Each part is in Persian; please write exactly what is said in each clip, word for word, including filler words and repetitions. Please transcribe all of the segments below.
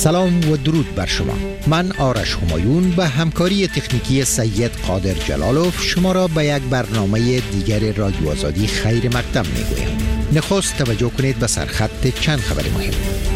سلام و درود بر شما. من آرش همایون به همکاری تکنیکی سید قادر جلالوف شما را به یک برنامه دیگر رادیو آزادی خیر مقدم میگویم. نخست توجه کنید به سرخط چند خبر مهم.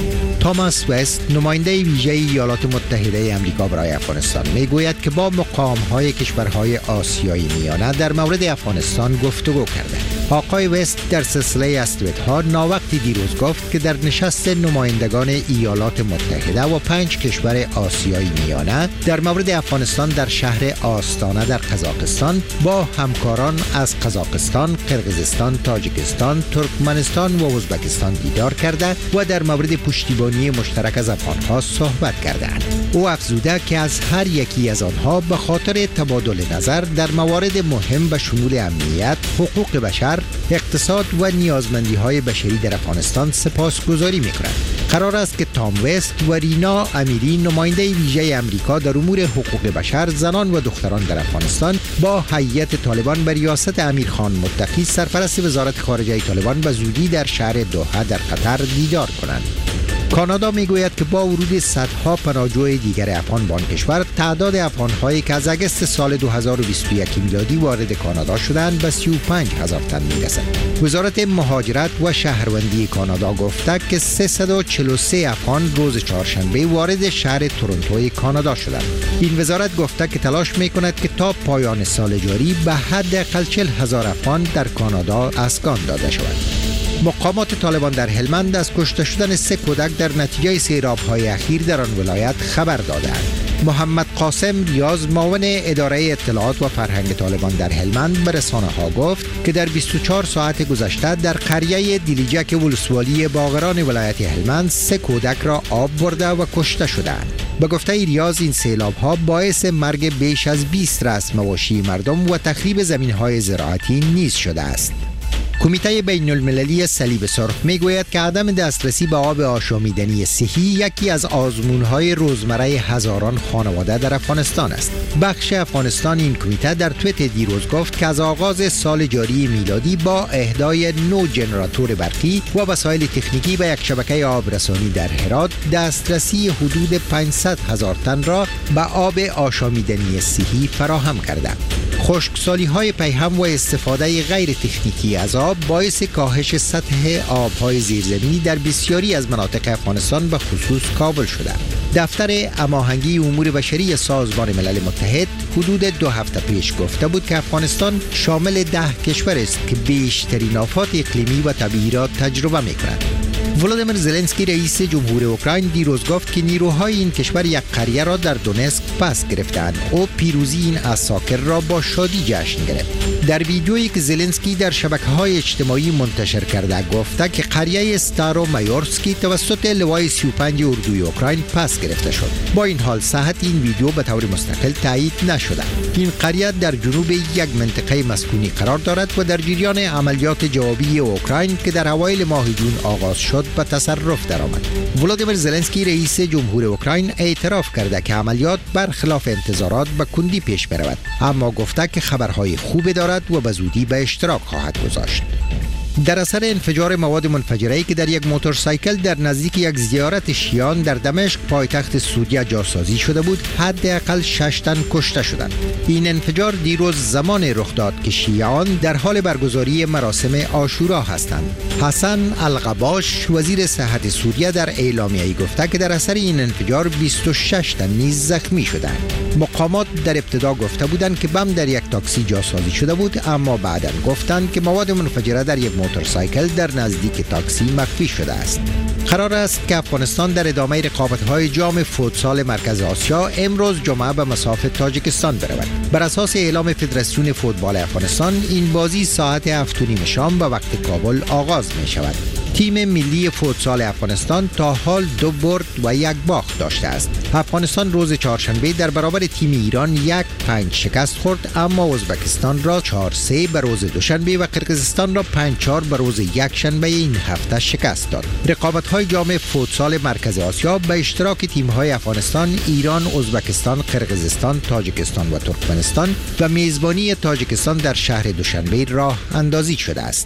توماس وست، نماینده ویژه ایالات متحده آمریکا برای افغانستان، میگوید که با مقام‌های کشورهای آسیای میانه در مورد افغانستان گفتگو کرده. آقای وست در سلسله استودیوها ناوقتی دیروز گفت که در نشست نمایندگان ایالات متحده و پنج کشور آسیای میانه در مورد افغانستان در شهر آستانه در قزاقستان با همکاران از قزاقستان، قرقیزستان، تاجیکستان، ترکمنستان و ازبکستان دیدار کرده و در مورد پشتیبانی مشترک از افغانها صحبت کردند. او افزوده که از هر یکی از آنها به خاطر تبادل نظر در موارد مهم به شمول امنیت، حقوق بشر، اقتصاد و نیازمندی‌های بشری در افغانستان سپاسگزاری می‌کنند. قرار است که تام وست و رینا امیری، نماینده ویژه آمریکا در امور حقوق بشر، زنان و دختران در افغانستان، با هیئت طالبان به ریاست امیرخان متقی، سرپرست وزارت خارجه طالبان، به زودی در شهر دوحه در قطر دیدار کنند. کانادا میگوید که با ورود صدها پناهجوی دیگر افغان به آن کشور، تعداد افغان‌هایی که از اگست سال دو هزار و بیست و یک میلادی وارد کانادا شدند به سی و پنج هزار تن میرسد. وزارت مهاجرت و شهروندی کانادا گفته که سیصد و چهل و سه افغان روز چهارشنبه وارد شهر تورنتوی کانادا شدند. این وزارت گفته که تلاش میکند که تا پایان سال جاری به حداقل چهل هزار افغان در کانادا اسکان داده شود. مقامات طالبان در هلمند از کشته شدن سه کودک در نتیجه سیلاب‌های اخیر در آن ولایت خبر دادند. محمد قاسم ریاض، معاون اداره اطلاعات و فرهنگ طالبان در هلمند، به رسانه‌ها گفت که در بیست و چهار ساعت گذشته در قریه دیلیجک ولسوالی باغران ولایت هلمند سه کودک را آب برده و کشته شدند. به گفته ریاض، این سیلاب‌ها باعث مرگ بیش از بیست رأس مواشی مردم و تخریب زمین‌های زراعتی نیز شده است. کمیته بین المللی صلیب سرخ میگوید که عدم دسترسی به آب آشامیدنی صحی یکی از آزمون‌های روزمره هزاران خانواده در افغانستان است. بخش افغانستان این کمیته در توییت دیروز گفت که از آغاز سال جاری میلادی با اهدای نو ژنراتور برقی و وسایل تکنیکی به یک شبکه آبرسانی در هرات، دسترسی حدود پانصد هزار تن را به آب آشامیدنی صحی فراهم کرده. خشکسالی‌های پیهم و استفاده غیر تکنیکی از آب باعث کاهش سطح آب‌های زیرزمینی در بسیاری از مناطق افغانستان به خصوص کابل شده. دفتر هماهنگی امور بشری سازمان ملل متحد حدود دو هفته پیش گفته بود که افغانستان شامل ده کشور است که بیشترین آفات اقلیمی و طبیعی را تجربه می‌کند. ولادیمیر زلنسکی رئیس جمهور اوکراین دیروز گفت که نیروهای این کشور یک قریه را در دونسک پس گرفتند. او پیروزی این عساکر را با شادی جشن گرفت. در ویدیویی که زلنسکی در شبکه‌های اجتماعی منتشر کرده گفته که قریه ستارو مایورسکی توسط لوای سی و پنج اردوی اوکراین پس گرفته شد. با این حال صحت این ویدیو به طور مستقل تایید نشده. این قریه در جنوب یک منطقه مسکونی قرار دارد و در جریان عملیات جوابی اوکراین که در اوایل ماه جون آغاز شد به تصرف درآمد. ولادیمیر زلنسکی رئیس جمهور اوکراین اعتراف کرده که عملیات برخلاف انتظارات به کندی پیش برود، اما گفته که خبرهای خوب دارد و به زودی به اشتراک خواهد گذاشت. در اثر انفجار مواد منفجره‌ای که در یک موتورسایکل در نزدیک یک زیارت شیعیان در دمشق پایتخت سوریه جاسازی شده بود، حداقل شش تن کشته شدند. این انفجار دیروز زمان رخ داد که شیعیان در حال برگزاری مراسم عاشورا هستند. حسن القباش، وزیر صحت سوریه، در اعلامیه‌ای گفته که در اثر این انفجار بیست و شش تن نیز زخمی شدند. مقامات در ابتدا گفته بودند که بم در یک تاکسی جاسازی شده بود، اما بعداً گفتند که مواد منفجره در یک موتورسایکل در نزدیک تاکسی مخفی شده است. قرار است که افغانستان در ادامه رقابت‌های جام فوتسال مرکز آسیا امروز جمعه به مصاف تاجیکستان برود. بر اساس اعلام فدراسیون فوتبال افغانستان، این بازی ساعت هفت و نیم شام به وقت کابل آغاز می شود. تیم ملی فوتسال افغانستان تا حال دو برد و یک باخت داشته است. افغانستان روز چهارشنبه در برابر تیم ایران یک پنج شکست خورد، اما ازبکستان را چهار سه به روز دوشنبه و قرقیزستان را پنج چهار به روز یک شنبه این هفته شکست داد. رقابت‌های جام فوتسال مرکز آسیا به اشتراک تیم‌های افغانستان، ایران، ازبکستان، قرقیزستان، تاجیکستان و ترکمنستان و میزبانی تاجیکستان در شهر دوشنبه راه اندازی شده است.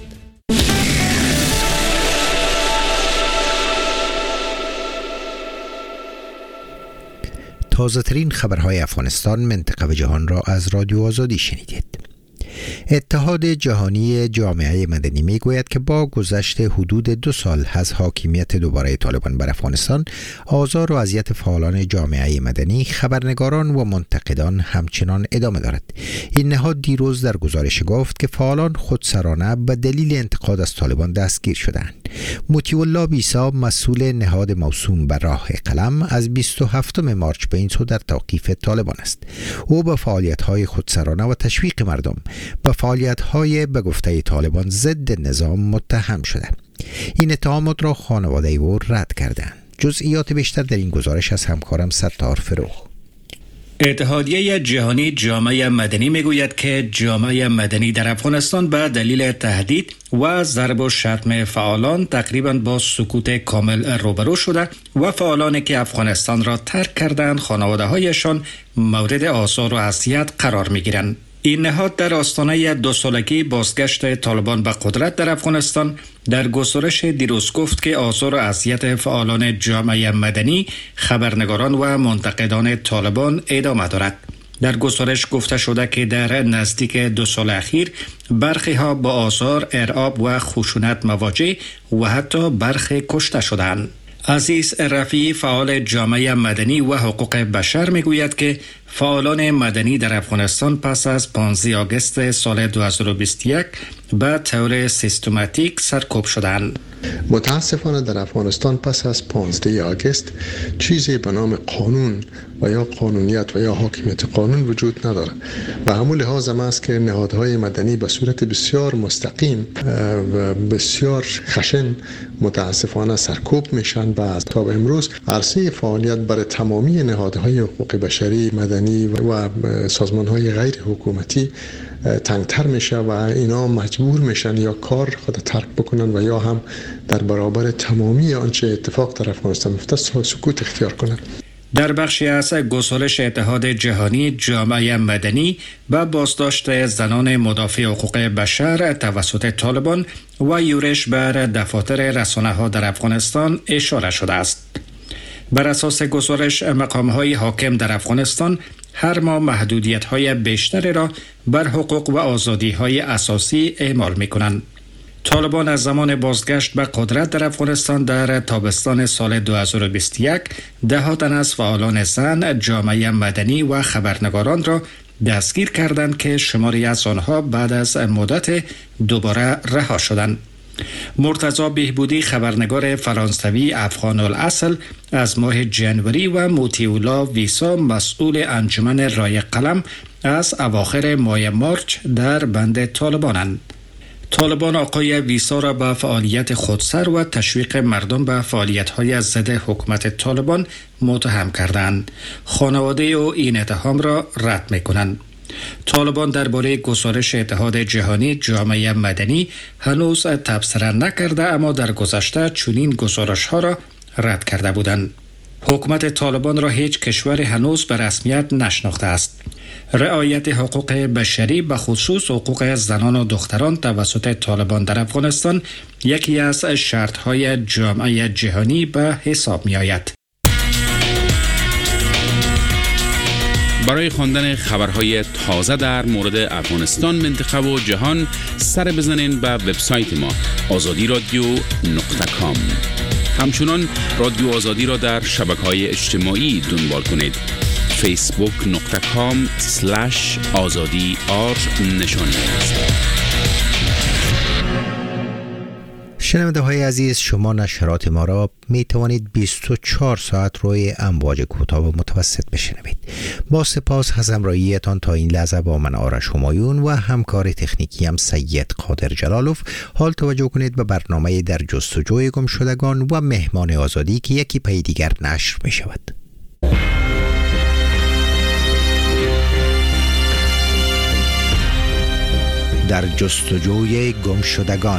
تازه ترین خبرهای افغانستان، منطقه و جهان را از رادیو آزادی شنیدید. اتحاد جهانی جامعه مدنی می گوید که با گذشت حدود دو سال از حاکمیت دوباره طالبان بر افغانستان، آزار و اذیت فعالان جامعه مدنی، خبرنگاران و منتقدان همچنان ادامه دارد. این نهاد دیروز در گزارش گفت که فعالان خودسرانه به دلیل انتقاد از طالبان دستگیر شدند. مطیع الله بیسا، مسئول نهاد موسوم بر راه قلم، از بیست و هفتم مارچ به این سو در توقیف طالبان است. او به فعالیت‌های خودسرانه و تشویق مردم به فعالیت‌های به گفته طالبان ضد نظام متهم شده. این اتهامات را خانواده او رد کردند. جزئیات بیشتر در این گزارش از همکارم ستار فروغ. اتحادیه جهانی جامعه مدنی میگوید که جامعه مدنی در افغانستان به دلیل تهدید و ضرب و شتم فعالان تقریباً با سکوت کامل روبرو شده و فعالانی که افغانستان را ترک کردند خانواده هایشان مورد آزار و اذیت قرار می گیرند. این نهاد در آستانه دو سالگی بازگشت طالبان به قدرت در افغانستان در گزارش دیروز گفت که آزار و اذیت فعالان جامعه مدنی، خبرنگاران و منتقدان طالبان ادامه دارد. در گزارش گفته شده که در نزدیک دو سال اخیر برخی ها با آزار، ارعاب و خشونت مواجه و حتی برخی کشته شدند. عزیز رفیعی، فعال جامعه مدنی و حقوق بشر، میگوید که فعالان مدنی در افغانستان پس از پانزده آگوست سال دو هزار و بیست و یک به طور سیستماتیک سرکوب شدند. متاسفانه در افغانستان پس از پانزده آگوست چیزی به نام قانون و یا قانونیت و یا حاکمیت قانون وجود نداره و همون لحاظ هم است که نهادهای مدنی به صورت بسیار مستقیم و بسیار خشن متاسفانه سرکوب میشن و از تا به امروز عرصه فعالیت برای تمامی نهادهای حقوق بشری مدنی و سازمانهای غیر حکومتی تنگتر میشه و اینا مجبور میشن یا کار خود ترک بکنن و یا هم در برابر تمامی آنچه اتفاق در افغانستان میفته سکوت اختیار کنن. در بخشی از گزارش اتحاد جهانی جامعه مدنی به بازداشت زنان مدافع حقوق بشر توسط طالبان و یورش بر دفاتر رسانه‌ها در افغانستان اشاره شده است. بر اساس گزارش، مقام‌های حاکم در افغانستان هر ماه محدودیت‌های بیشتری را بر حقوق و آزادی‌های اساسی اعمال می‌کنند. طالبان از زمان بازگشت به قدرت در افغانستان در تابستان سال دو هزار و بیست و یک ده تن از فعالان زن، جامعه مدنی و خبرنگاران را دستگیر کردند که شماری از آنها بعد از مدت دوباره رها شدند. مرتضی بهبودی، خبرنگار فرانسوی افغان الاصل، از ماه جنوری و مطیع الله ویسا، مسئول انجمن رای قلم، از اواخر ماه مارچ در بند طالبانند. طالبان آقای ویسا را به فعالیت خودسر و تشویق مردم به فعالیت‌های ضد حکومت طالبان متهم کردند. خانواده او این اتهام را رد می‌کنند. طالبان درباره گزارش اتحاد جهانی جامعه مدنی هنوز تبصره نکرده، اما در گذشته چنین گزارش‌ها را رد کرده بودند. حکومت طالبان را هیچ کشور هنوز به رسمیت نشناخته است. رعایت حقوق بشری، به خصوص حقوق زنان و دختران توسط طالبان در افغانستان، یکی از شرط‌های جامعه جهانی به حساب می‌آید. برای خواندن خبرهای تازه در مورد افغانستان، منطقه و جهان سر بزنین به وبسایت ما آزادی رادیو نقطه کام. همچنان رادیو آزادی را در شبکه‌های اجتماعی دنبال کنید. فیسبوک نقطه کام سلش آزادی آر نشانی است. شنونده های عزیز، شما نشرات ما را می توانید بیست و چهار ساعت روی امواج کوتاه و متوسط بشنوید. با سپاس از همراهیتان تا این لحظه با من آرش همایون و همکار تکنیکی هم سید قادر جلالوف. حال توجه کنید به برنامه در جستجوی گم شدگان و مهمان آزادی که یکی پی دیگر نشر می شود. در جستجوی گم شدگان.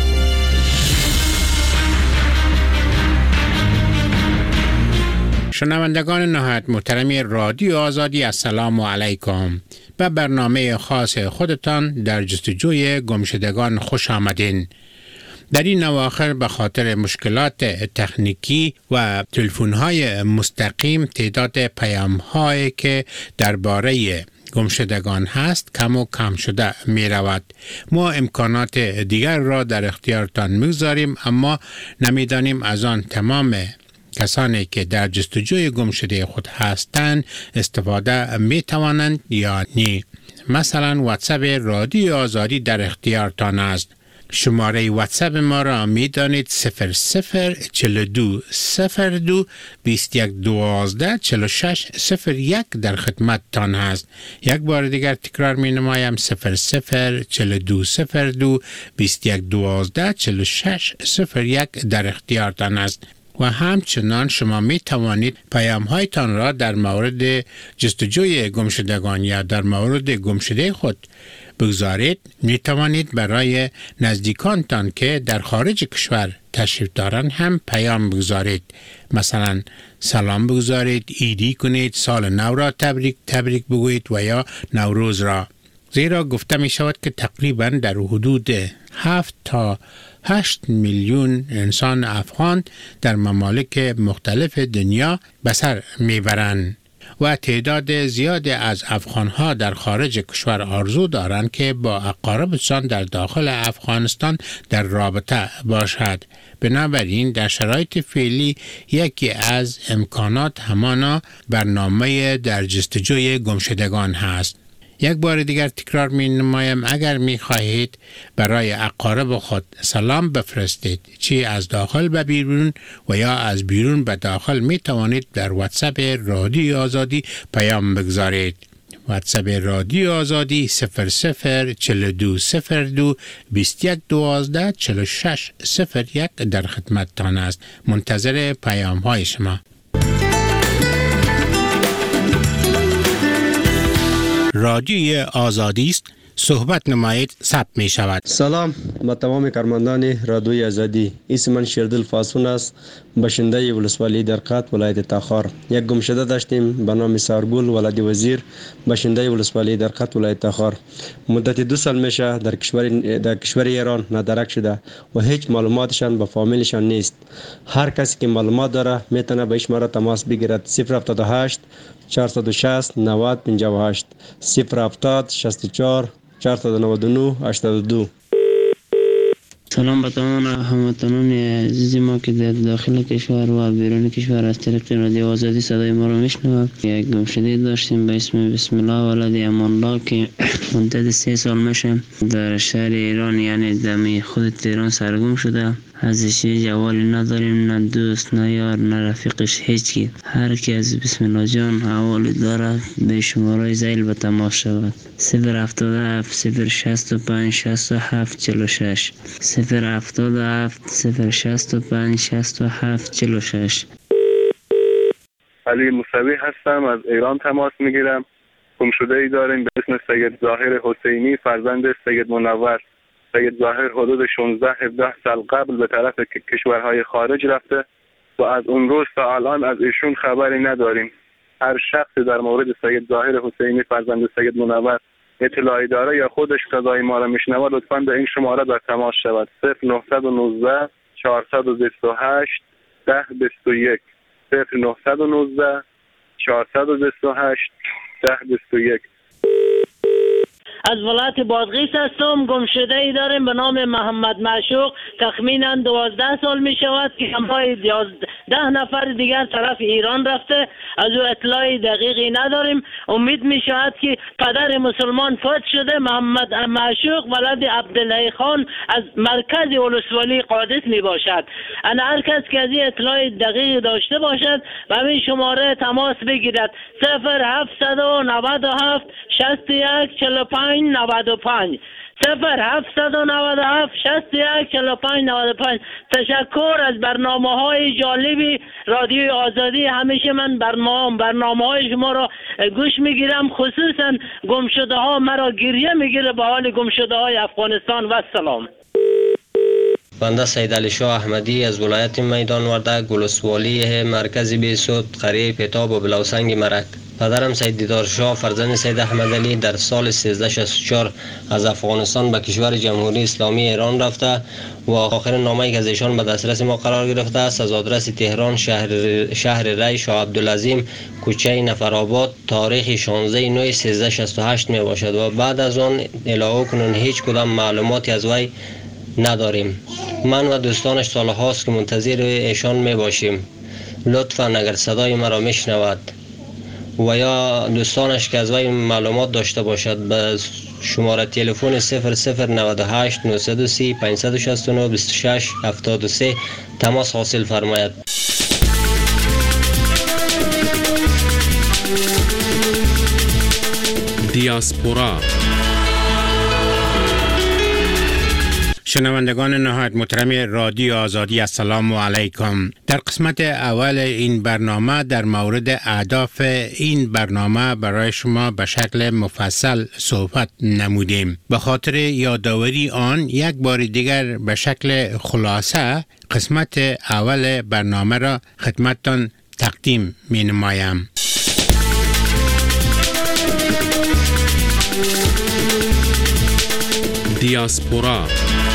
شنوندگان نهایت محترمی رادیو آزادی، السلام علیکم. به برنامه خاص خودتان در جستجوی گمشدگان خوش آمدین. در این اواخر به خاطر مشکلات تکنیکی و تلفن‌های مستقیم تعداد پیام‌هایی که درباره گمشدگان هست کم و کم شده می رود. ما امکانات دیگر را در اختیارتان می‌گذاریم، اما نمی‌دانیم از آن تمام کسانی که در جستجوی گمشده خود هستند استفاده می توانند یا نه. مثلا واتساپ رادیو آزادی در اختیارتان است. شماره واتساپ ما را می دانید صفر صفر چهل و دو صفر دو بیست و یک دوازده چهل و شش صفر یک در خدمت تان هست. یک بار دیگر تکرار می نمایم صفر صفر چهل و دو صفر دو بیست و یک دوازده چهل و شش صفر یک در اختیارتان است. و همچنان شما می توانید پیام هایتان را در مورد جستجوی گمشدگان یا در مورد گمشده خود بگذارید. می توانید برای نزدیکانتان که در خارج کشور تشریف دارند هم پیام بگذارید. مثلا سلام بگذارید، ایدی کنید، سال نو را تبریک تبریک بگویید و یا نوروز را. زیرا گفته می شود که تقریبا در حدود هفت تا هشت میلیون انسان افغان در ممالک مختلف دنیا به سر میبرند و تعداد زیادی از افغانها در خارج کشور آرزو دارند که با اقاربشان در داخل افغانستان در رابطه باشد. بنابراین در شرایط فعلی یکی از امکانات همانا برنامه در جستجوی گمشدگان هست. یک بار دیگر تکرار می نمایم اگر می خواهید برای اقارب خود سلام بفرستید، چی از داخل به بیرون و یا از بیرون به داخل، می توانید در واتساپ رادیو آزادی پیام بگذارید. واتساپ رادیو آزادی صفر صفر چهل و دو صفر دو بیست و یک دوازده چهل و شش صفر یک در خدمت تان است. منتظر پیام های شما. رادیوی آزادی است. صحبت نمایید ثبت می شود. سلام با تمام کارمندان رادیوی آزادی. اسم من شیردل فاسون است، باشنده ولسوالی درقات ولایت تاخار. یک گمشده داشتیم به نام سارگل ولادی وزیر، باشنده ولسوالی درقات ولایت تاخار. مدت دو سال میشه در کشور در کشور ایران نادرک شده و هیچ معلوماتشان به فامیلشان نیست. هر کسی که معلومات داره میتونه به شماره تماس بگیرد. صفر هفتاد و هشت چهارصد و شصت نود پنجاه و هشت صفر هفتاد شصت و چهار چهارصد و نود و نه هشتاد و دو. سلام به تمام هموطنان عزیز ما که در داخل کشور و بیرون کشور از طریق رادیو آزادی صدای ما رو میشنوند. یک گمشده داشتیم به اسم بسم الله ولد امان الله که مدت سه سال میشه در شهر ایران، یعنی دمی خود ایران سرگم شده. ازش جوالی نداریم، نه دوست نه یار نه رفیقش، هیچی. هر کی از بسم الله جان حوالی داره به شماره زیل به تماس شود. صفر هفتاد و هفت صفر شصت و پنج شصت و هفت چهل و شش صفر هفتاد و هفت صفر شصت و پنج شصت و هفت چهل و شش. علی موسوی هستم، از ایران تماس میگیرم. گمشده ای داریم به اسم سید ظاهر حسینی، فرزند سید منور. سید ظاهر حدود شانزده هفده سال قبل به طرف کشورهای خارج رفته و از اون روز تا الان از ایشون خبری نداریم. هر شخصی در مورد سید ظاهر حسینی فرزند سید منور اطلاعی داره یا خودش صدای ما را میشنوه لطفاً به این شماره در تماس شود. صفر نه یک نه چهارصد و بیست و هشت ده بیست و یک صفر نه یک نه چهارصد و بیست و هشت ده بیست و یک. از ولایت بادغیس هستم. گمشده ای داریم به نام محمد معشوق، تخمینا دوازده سال می شود که همراه ده نفر دیگر طرف ایران رفته. از او اطلاعی دقیقی نداریم. امید می شود که پدر مسلمان فوت شده. محمد معشوق ولد عبدالله خان از مرکز ولسوالی قادس می باشد. انا هر کس که از این اطلاعی دقیق داشته باشد به این شماره تماس بگیرد. صفر هفتصد و نود و هفت شصت و یک چهل و پنج نود و پنج صفر هفتصد و نود و هفت شصت و یک چهل و پنج نود و پنج. تشکر از برنامه های جالبی رادیو آزادی. همیشه من برنامه برنامه های شما را گوش میگیرم، خصوصا گمشده ها مرا گریه میگیره به حال گمشده های افغانستان. و سلام. بنده سید علی شاه احمدی از ولایت میدان وردک، ولسوالی مرکز بیسود، قریه پتاب و بلوسنگ مرک. پدرم سید دیدار شاه فرزند سید احمد علی در سال سیزده شصت و چهار از افغانستان به کشور جمهوری اسلامی ایران رفته و آخرین نامه‌ای که از ایشان به دسترس ما قرار گرفته است از آدرس تهران شهر شهر ری شاه عبدالعظیم کوچه نفرآباد تاریخ شانزده نوامبر سیزده شصت و هشت می باشد و بعد از آن الهو کنون هیچ کدام معلوماتی از وی نداریم. من و دوستانش سالهاست که منتظر ایشان می باشیم. لطفاً اگر صدای مرا میشنود و یا دوستانش که از وی معلومات داشته باشد به شماره تلفن صفر صفر نود و هشت نهصد و سی پانصد و شصت و نه بیست و شش هفتاد و سه تماس حاصل فرماید. دیاسپورا. شنوندگان نهایت محترم رادیو آزادی، السلام علیکم. در قسمت اول این برنامه در مورد اهداف این برنامه برای شما به شکل مفصل صحبت نمودیم. به خاطر یادآوری آن یک بار دیگر به شکل خلاصه قسمت اول برنامه را خدمتتان تقدیم می نمایم. دیاسپورا.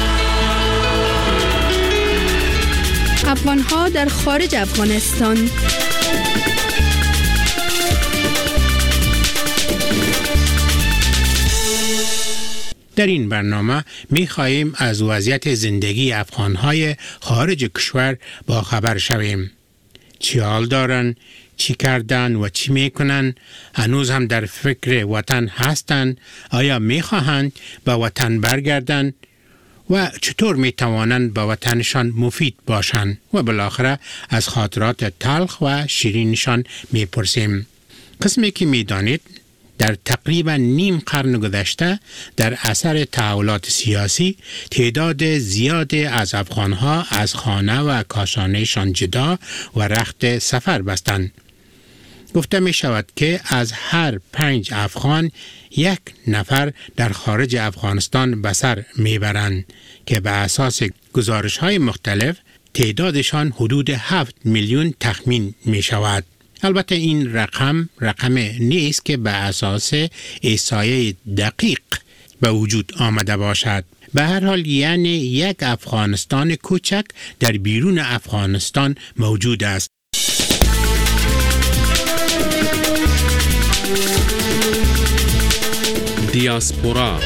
افغان‌ها در خارج افغانستان. در این برنامه می خواهیم از وضعیت زندگی افغان‌های خارج کشور با خبر شویم. چی حال دارن، چی کردن و چی میکنن، هنوز هم در فکر وطن هستن، آیا میخواهند به وطن برگردن و چطور میتوانند به وطنشان مفید باشند و بالاخره از خاطرات تلخ و شیرینشان میپرسیم. قسمی که میدانید در تقریبا نیم قرن گذشته در اثر تحولات سیاسی تعداد زیادی از افغانها از خانه و کاشانهشان جدا و رخت سفر بستند. گفته می شود که از هر پنج افغان یک نفر در خارج افغانستان به سر می برند که به اساس گزارش های مختلف تعدادشان حدود هفت میلیون تخمین می شود. البته این رقم رقم نیست که به اساس احصایه دقیق به وجود آمده باشد. به هر حال یعنی یک افغانستان کوچک در بیرون افغانستان موجود است. دیاسپورا.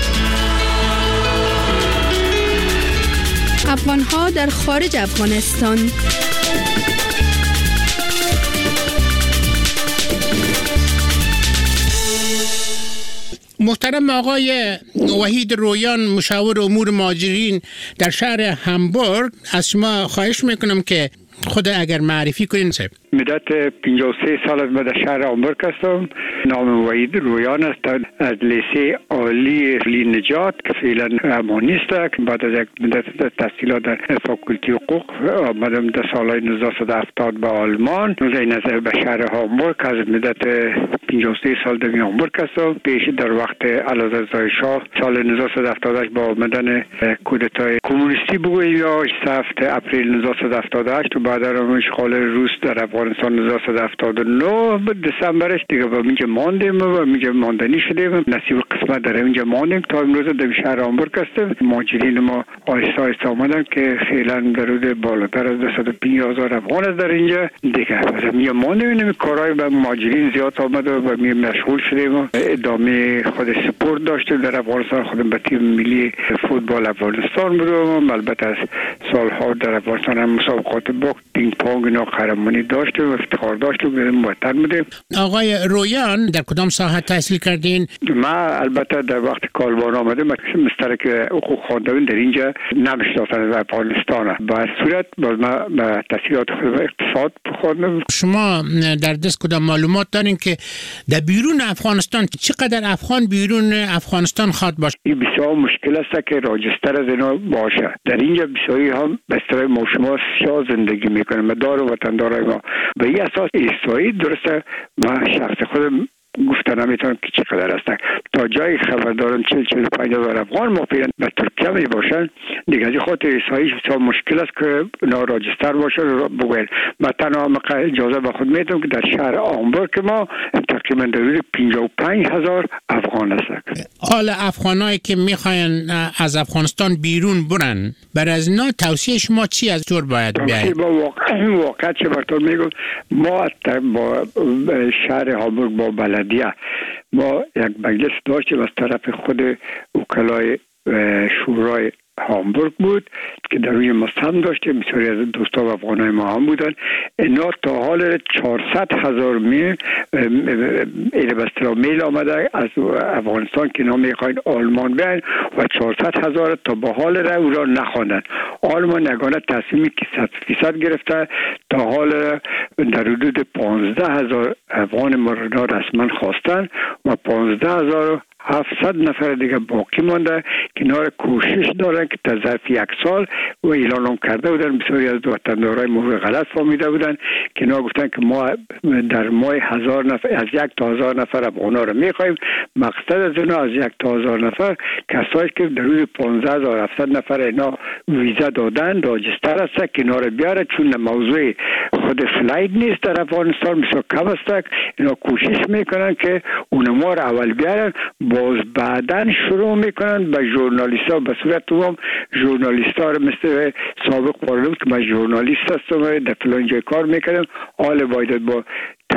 افغان‌ها در خارج افغانستان. محترم آقای وحید رویان، مشاور امور مهاجرین در شهر همبورگ، از شما خواهش میکنم که خود اگر معرفی کنین. مدت پنجاه و سه سال از در شهر همبورگ هستم. نام وحید رویان است. از لیسه عالی لی نجات که فعلا امانیست است. بعد از یک مدت تحصیلات در فاکولتی حقوق آمدم در سال نوزده هفتاد به آلمان. این از به شهر همبورگ از مدت پنجاه و سه سال در همبورگ هستم. پیش در وقت اعلیحضرت شاه سال نوزده هفتاد و هشت با آمدن کودتای کمونیستی بگوییم یا هفت اپریل نوزده هفتاد و هشت و بعد از اشغال روس در افغانستان نوزده هفتاد و نه دسامبرش دیگه با اینجا ماندیم و اینجا ماندنی شدیم. نصیب قسمت در اینجا ماندیم تا امروز در شهر همبورگ هستیم. مهاجرین ما آهسته آهسته آمدن که فعلا در حدود بالاتر از دویست و پنجاه هزار افغان است در اینجا دیگه. از اینجا ماندیم. این کارهای به مهاجرین زیاد آمده و می مشغول شدیم و ادامه خود سپورت داشتیم در افغانستان. خودم به تیم ملی فوتبال افغانستان بودم. البته از سالها در افغانستان هم مسابقات باخت پینگ پونگ اینا قهرمانی داشتیم و افتخار داشتیم. وطن بودیم. آقای رویان در کدام ساحه تحصیل کردین؟ ما البته در وقت کالبان آمدیم مشترک حقوق خواندم در اینجا نمیشناختن از افغانستان. به هر صورت باز ما به تحصیلات خود اقتصاد خواندم. شما در دست کدام معلومات دارین که در بیرون افغانستان چقدر افغان بیرون افغانستان خواد باشه؟ این بسیار مشکل است که راجستر از اینا باشه. در اینجا بسیاری هم به اصطلاح ما شما سیاه زندگی میکنیم. مدار وطندارای ما به این اساس احصایی درسته. ما شخص خودم گفتن نمیتونم که چقدر هستن. تا جایی خبر دارم چهل چهل و پنج هزار افغان موافقن به ترکیه می باشن. دیگه از خاطر رسایی بسیار مشکل است که اینا راجستر باشه رو بگوین. من تنها اجازه به خود میدم که در شهر آمبورگ ما تقریبا در پنجاه و پنج هزار افغان هستند. حال افغانایی که میخواین از افغانستان بیرون برن، بر از اینا توصیه شما چی از طور باید بیاید؟ با واقع واقع چه براتون میگم، ما با شهر هامبورگ با بلدیه ما یک مجلس داشتیم از طرف خود وکلای شورای هامبورگ بود که در روی مستم داشتیم. بسیاری از دوستا و افغانای ما هم بودن. اینا تا حال چهارصد هزار میل ایره بسترا میل آمده از افغانستان که اینا میخواین آلمان بیاین و چهارصد هزار تا با حال را او را نخواندن. آلمان یگانه تصمیمی که صد فیصد گرفته تا حال در حدود پانزده هزار افغان ما را رسما خواستن و پانزده هزار هفتصد نفر دیگه باقی مانده که اینا کوشش دارن که تا ظرف یک سال و اعلان هم کرده بودن. بسیاری از وطندارای ما غلط فهمیده بودن که اینا گفتن که ما در ماه هزار نفر از یک تا هزار نفر افغانا رو میخوایم. مقصد از اینا از یک تا هزار نفر کسایی که در روز پانزده هزار و هفتصد نفر اینا ویزا دادن راجستر هست که اینا رو بیاره، چون موضوع خود فلایت نیست در افغانستان بسیار کم است. اینا کوشش میکنن که اونما رو اول بیارن، باز بعدن شروع میکنن به ژورنالیست ها به صورت عموم ژورنالیست ها رو مثل سابق پارلمان که من ژورنالیست هستم در فلان جای کار میکنم، حال باید با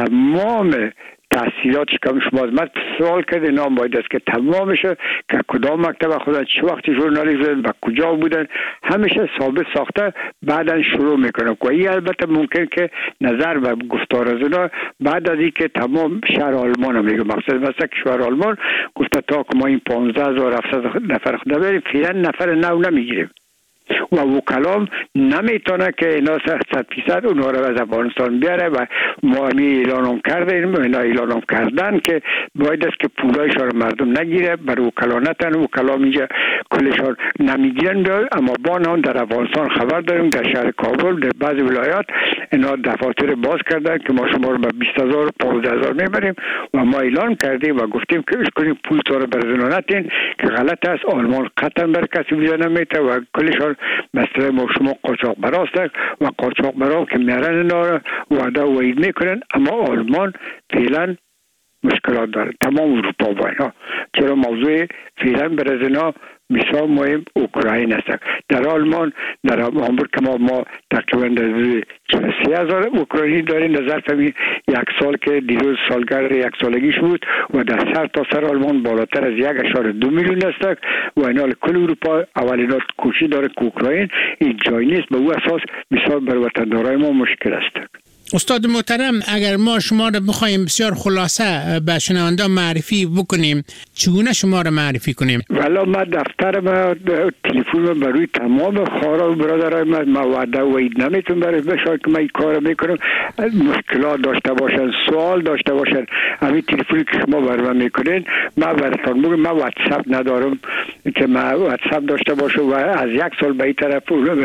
تمام تحصیلات که شما از من سوال کرده نام باید است که تمام بشه که کدام مکتب خودن چه وقتی ژورنالیست و کجا بودن همیشه ثابت ساخته بعدن شروع میکنن. و این البته ممکن که نظر و گفتار از اینا بعد از اینکه تمام شهر آلمان هم میگه مقصد مثلا کشور آلمان گفته تا که ما این پانزده هزار و هفتصد نفر خود بریم فعلا نفر نو نمیگیریم و وکلام نمیتونه که اینا صد فیصد اونها رو از افغانستان بیاره و ما می اعلانم کردیم اینا اعلانم کردن که باید است که پولایشان رو مردم نگیره بر وکلا نتن. وکلام اینجا کلشان نمیگیرن اما با نان در افغانستان خبر داریم در شهر کابل در بعض ولایات اینا دفاتر باز کردن که ما شما رو به بیست هزار و پانزده هزار میبریم و ما اعلان کردیم و گفتیم که اش کنیم پول تو رو بر نتین که غلط است. آلمان قطعا بر کسی ویزا نمیده و کلشان مثلا ما شما قاچاق براست و قاچاق برا که میرن اینا وعده و وعید میکنن اما آلمان فعلا مشکلات داره تمام اروپا با اینا. چرا موضوع فعلا برای اینا مثال مهم اوکراین است. در آلمان در هامبورگ که ما, ما تقریبا در چهل و سه هزار اوکراینی داریم در ظرف یک سال که دیروز سالگرد یک سالگیش بود و در سر تا سر آلمان بالاتر از یک اشاره دو میلیون است و اینا کل اروپا اولین کوشش داره که اوکراین این جای نیست. به او اساس مثال بر وطندارای ما مشکل است. استاد محترم اگر ما شما رو بخوایم بسیار خلاصه به شنونده معرفی بکنیم چگونه شما رو معرفی کنیم؟ والا ما دفتر ما تلفن ما برای تمام خارا و برادرای ما ما وعده و عید نمیتون برای بشار که ما این کار میکنم. مشکلات داشته باشن سوال داشته باشن همین تلفنی که شما برای من میکنین ما براتون بگم ما واتساپ ندارم که ما واتساپ داشته باشه و از یک سال به این طرف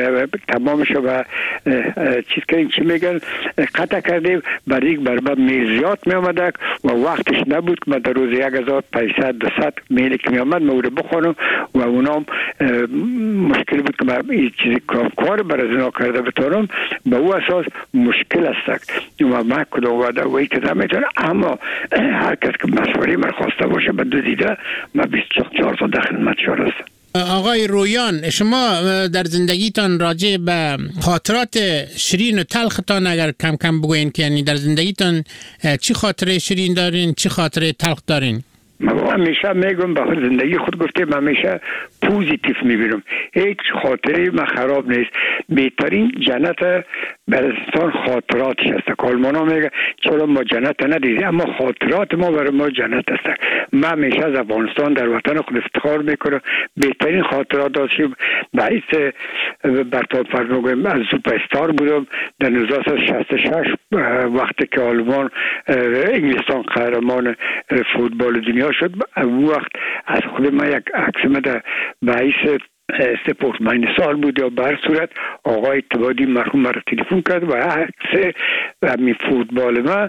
تمامش و چیز که این چی میگن قطع کردیم برای یک بربه میزیات می آمده و وقتش نبود که من در روز یک هزار و پانصد دویست میلی که می آمد من رو بخونم و اونام مشکل بود که من این چیزی کار برای اونا کرده بتانم. به او اساس مشکل است و من کدام وعده و ای که نمیتونم اما هر کس که مشوره من خواسته باشه به دو دیده من بیست و چهار سال در خدمت شما هستم. آقای رویان شما در زندگیتان راجع به خاطرات شیرین و تلختان اگر کم کم بگوین که یعنی در زندگیتان چی خاطره شیرین دارین چی خاطره تلخ دارین؟ من همیشه میگم به زندگی خود گفتم همیشه پوزیتیو میبینم هیچ خاطره من خراب نیست. بهترین جنت برای انسان خاطراتش است. کالمانا میگه چرا ما جنت ندیدیم اما خاطرات ما برای ما جنت است. من همیشه از افغانستان در وطن خود افتخار میکنم. بهترین خاطرات داشتیم باعث برتاب فرموگم از سوپر استار بودم در هزار و نهصد و شصت و شش وقتی که آلمان انگلستان قهرمان فوتبال دنیا شد. اون وقت از خود من یک عکس من باعث سپورتمن سال بود یا به هر صورت آقای اتحادی مرحوم مرا تلفن کرد و عکس همین فوتبال ما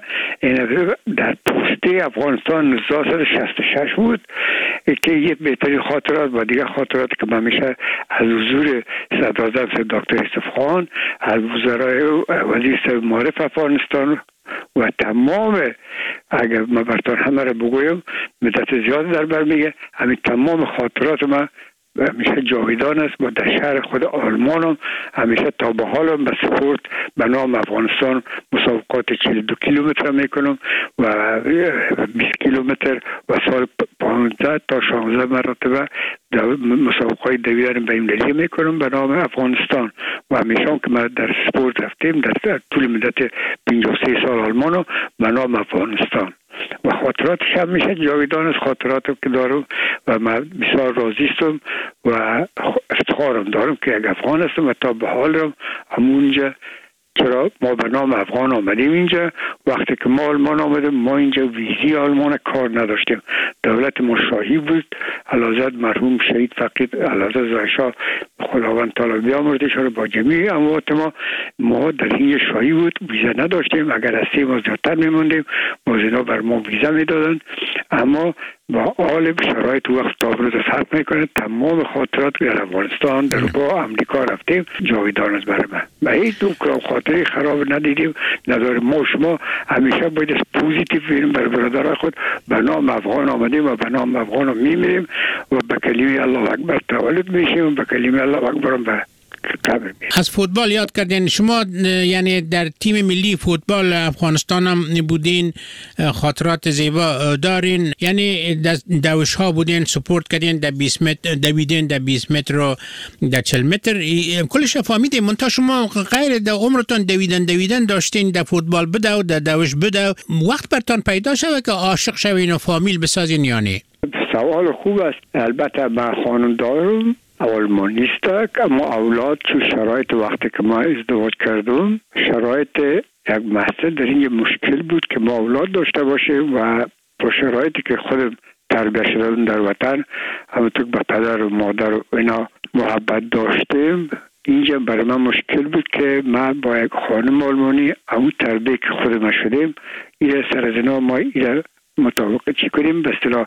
در پوسته افغانستان نوزده و شصت و شش بود که یک بهترین خاطرات و دیگه خاطرات که من میشه از حضور صدراعظم دکتر یوسف خان، از وزرای وزیر صاحب معارف افغانستان و تمام، اگر من براتون همه رو بگویم مدت زیاد در بر میگه، همین تمام خاطرات ما همیشه جاویدان است و در شهر خود آلمان هم همیشه تا به حال هم به سپورت به نام افغانستان مسابقات چهل و دو کیلومتر میکنم و بیست کیلومتر و سال پانزده تا شانزده مرتبه مسابقات دویدن بین المللی میکنم به نام افغانستان و همیشه که ما در سپورت رفتیم در طول مدت پنجاه و سه سال آلمان به نام افغانستان و خاطراتش هم میشه جاویدان از خاطرات که دارم و من بسیار راضی هستم و افتخارم دارم که یک افغان هستم و تا به حال هم همونجا، چرا ما به نام افغان آمدیم اینجا. وقتی که ما آلمان آمدیم ما اینجا ویزی آلمان کار نداشتیم، دولت ما شاهی بود، علازد مرحوم شهید فقید علازد زایشاه خداوند تعالی بیامرزشان با جمیع اموات ما ما در این شاهی بود، ویزا نداشتیم. اگر از سه ماه زیادتر میموندیم باز اینا بر ما ویزا میدادن، اما با حال شرایط وقت تابلو فرق میکنه. تمام خاطرات در افغانستان در با امریکا رفتیم جاویدان است برای من و هیچ دو خاطری خراب ندیدیم نداره. ما شما همیشه باید از پوزیتیو بینیم برای برادرای خود به نام افغان آمدیم و به نام افغان میمیریم و به کلمه الله اکبر تولد میشیم و به کلمه الله اکبر به از فوتبال یاد کردین شما، یعنی در تیم ملی فوتبال افغانستان هم بودین، خاطرات زیبا دارین، یعنی دوش ها بودین، سپورت کردین در بیست متر، دویدین در بیست متر و در چهل متر، کلش فهمیدین. منتها شما غیر در عمرتون دویدن دویدن داشتین، در فوتبال بده و در دوش بده، وقت برتان پیدا شوه که عاشق شوین و فامیل بسازین یعنی؟ سوال خوب است. البته من خانم دارم آلمانیست، اما اولاد چون شرایط وقتی که ما ازدواج کردم شرایط یک مسئله در این مشکل بود که ما اولاد داشته باشیم و با شرایطی که خودم تربیت شدم در وطن همونطور به پدر و مادر و اینا محبت داشتیم، اینجا برای من مشکل بود که من با یک خانم آلمانی همون تربیت که خودم شدیم این سر از اینا ما این مطابق چی کنیم به اصطلاح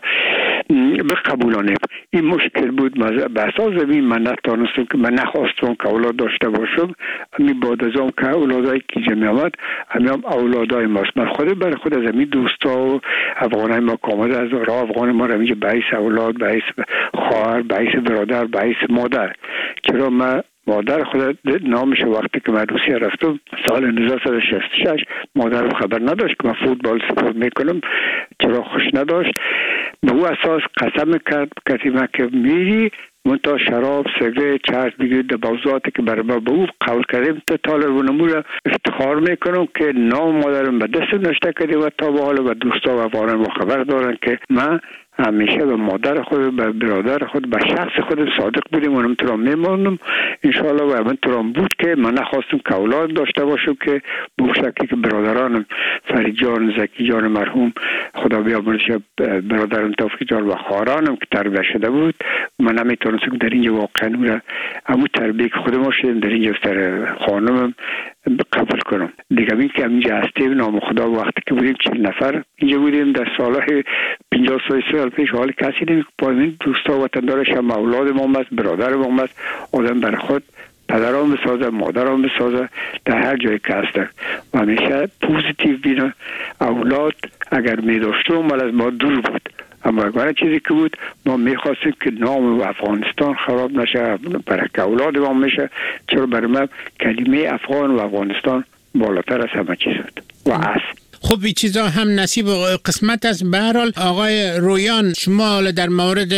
بقبولانیم. این مشکل بود. به اساس این من نتانستم که من نخواستم که اولاد داشته باشم. همین بعد از اون که اولادای که جمعی آمد همین هم اولادای ماست. من خود برای خود از همین دوستا و افغانای ما که آمده از راه افغان ما رو به حیث اولاد، به حیث خواهر، به حیث برادر، به حیث مادر، چرا من مادر خود نامش وقتی که من روسیه رفتم سال نوزده و شصت و شش مادرم خبر نداشت که من فوتبال سپورت میکنم، چرا خوش نداشت. به او اساس قسم کرد کسی من که میری منتها شراب، سیگار، چرس بگیرید در موضوعاتی که برای ما به او قول کردیم تا تال رونمو را افتخار میکنم که نام مادرم به دست نشته کردیم و تا به حال و دوستا و افغانان ما خبر دارن که من همیشه به مادر خود، به برادر خود، به شخص خود صادق بودیم و همینطور میمانم انشاءالله. و همینطور بود که من نخواستم که اولاد داشته باشم که بوشکی که برادرانم فرید جان، زکی جان مرحوم خدا بیامرزه، برادرم توفیق جان و خواهرانم که تربیت شده بود، من نمیتونستم در اینجا واقعا همون تربیت که خودم شدیم در اینجا سر خانمم قبول کنم. دیگه این که اینجا هستیم نام خدا وقتی که بودیم چهل نفر اینجا بودیم در سالهای پنجاه سال پیش، حال کسی نمی که پایمین دوستا و وطندارش هم اولاد ما هست، برادر ما هست، آدم برای خود پدران بسازه، مادران بسازه در هر جایی که هستن و همیشه پوزیتیو بینه. اولاد اگر می داشتم ولی از ما دور بود، اما اگر چیزی که بود ما میخواستیم که نام افغانستان خراب نشه، برای که اولاد ما میشه، چرا برای ما کلمه افغان و افغانستان بالاتر از همه چیز بود و است. خب این چیزا هم نصیب و قسمت است. به هر حال آقای رویان، شما در مورد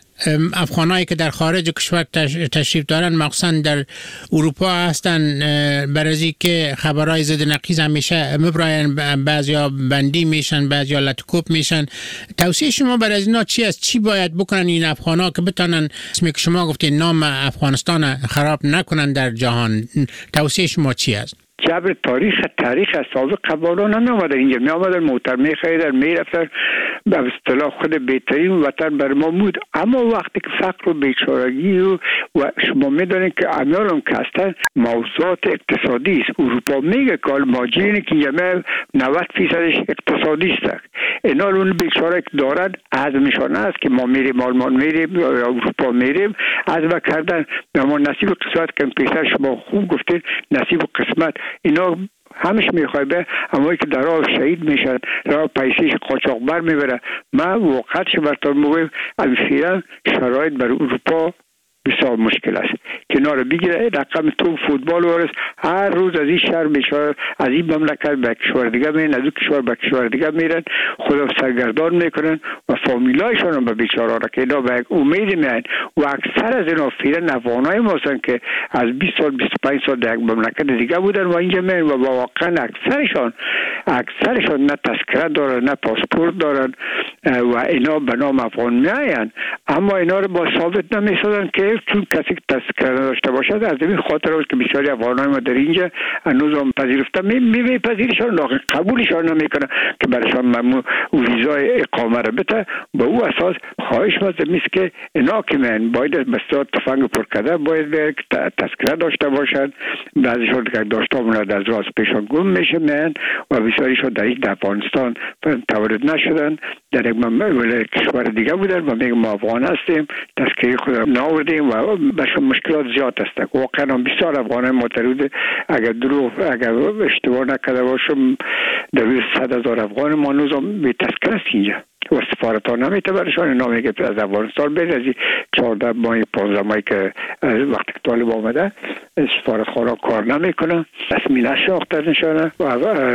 افغانایی که در خارج کشور تشریف دارن مخصوصا در اروپا هستن، برای که خبرهای ضد نقیض همیشه مبراین، بعضیا بندی میشن، بعضیا لطکوب میشن، توصیه شما برای اینا چی است؟ چی باید بکنن این افغانا که بتونن اسمی که شما گفتین نام افغانستان خراب نکنن در جهان؟ توصیه شما چی است؟ جبر تاریخ تاریخ از سابق قبالا نمی آمدن اینجا، می آمدن موتر می خریدن می رفتن، به اصطلاح خود بهترین وطن بر ما بود. اما وقتی که فقر و بیچارگی و, و شما می دانید که امیالم که هستن موضوعات اقتصادی است. اروپا میگه که ماجرینی که یمه نود فیصدش اقتصادی است. اینا اون بیچاره که دارد عزمشان است که ما میریم آلمان میریم یا اروپا میریم، عزم کردن ما نصیب قسمت که پیسر شما خوب گفتید نصیب قسمت اینا همش میخوای به اما که در راه شهید میشن، راه پیسیش قاچاقبر میبره. من واقعا براتون میگم فعلا شرایط بر اروپا بسیار مشکل است. کنار بگیره رقم تو فوتبال ورس هر روز از این شهر بیشتر از این مملکت به کشور دیگه میرن، از اون کشور به کشور دیگه میرن، خدا سرگردان میکنن و فامیلایشان هم به بیچاره را که اینا به امید میان و اکثر از اینا فعلا نوانای ما هستن که از بیست سال بیست و پنج سال در یک مملکت دیگه بودن و اینجا میان و واقعا اکثرشان اکثرشان نه تذکره دارن نه پاسپورت دارن و اینا به نام افغان میاین، اما اینا رو با ثابت نمیسازن که چون کسی که تذکره داشته باشد. از این خاطر است که بسیاری افغانای ما در اینجا هنوز هم پذیرفته می میپذیرشان لکن قبولشان نمیکنه که برشان ممنوع ویزای اقامه را بده. به او اساس خواهش مزد میست که اینا که من باید بسیار تفنگ پر کرده باید تذکره داشته باشد. بعضیشان که داشته آموند از راست پیشان گم میشه من و بسیاریشان در این افغانستان تولد نشدن، در یک کشور دیگه بودن و میگم ما افغان هستیم، تذکره خود ناوردیم و بهشون مشکلات زیاد هست. واقعا بسیار افغانای معترض اگر دروغ اگر اشتباه نکرده باشم در صد هزار افغان ما نوزم به تذکره است اینجا و سفارت ها نمیته برشان نامی که از افغانستان بید از چهارده ماهی پانزده ماهی که وقتی که طالب آمده سفارت خانه کار نمیکنه، رسمی نشناخته نشانه و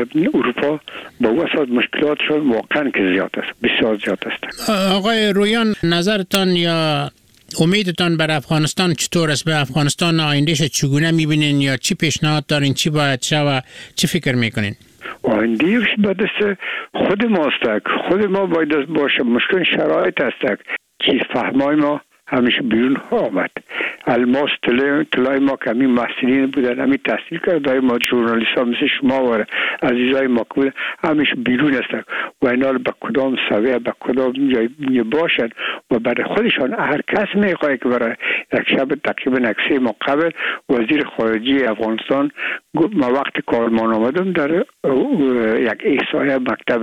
اروپا با او اساس مشکلاتشون واقعا که زیاد است، بسیار زیاد است. آقای رویان نظرتان یا امیدتان بر افغانستان چطور است؟ به افغانستان آیندهش چگونه میبینین یا چی پیشنهاد دارین؟ چی باید شود؟ چی فکر میکنین؟ آیندهش به دست خود ماست، خود ما باید باشه. مشکل شرایط است چیز فهمای ما همیشه بیرون آمد. الماس طلای ما که همین محصلین بودن، همین تحصیل کرده ما جورنالیست ها مثل شما و عزیزای ما که همیشه بیرون هستن و اینا به کدام سویه به کدام جای باشن و برای خودشان هر کس میخواه که برای یک شب تقریبا اکسی ما قبل وزیر خارجه افغانستان ما وقت کارمان آمدم در یک احصایه مکتب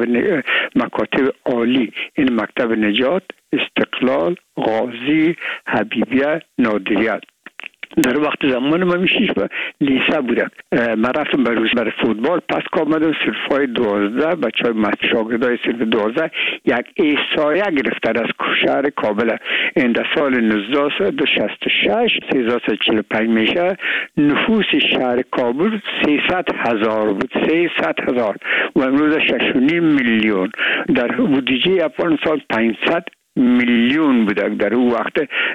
مکاتب عالی، این مکتب نجات، استقلال، غازی، حبیبیه، نادریت در وقت زمان من میشیش به لیسه بودم. من رفتم به روز برای فوتبال پس که آمدم صرفای دوازده بچه های شاگردای صرف دوازده یک احصایه گرفتن از شهر کابل. این در سال نوزده شصت و شش سیزده و چهل و پنج میشه نفوس شهر کابل سیصد هزار بود، سیصد هزار و امروز شش و نیم میلیون. در بودجه افغانستان پانصد میلیون بوده در اون وقت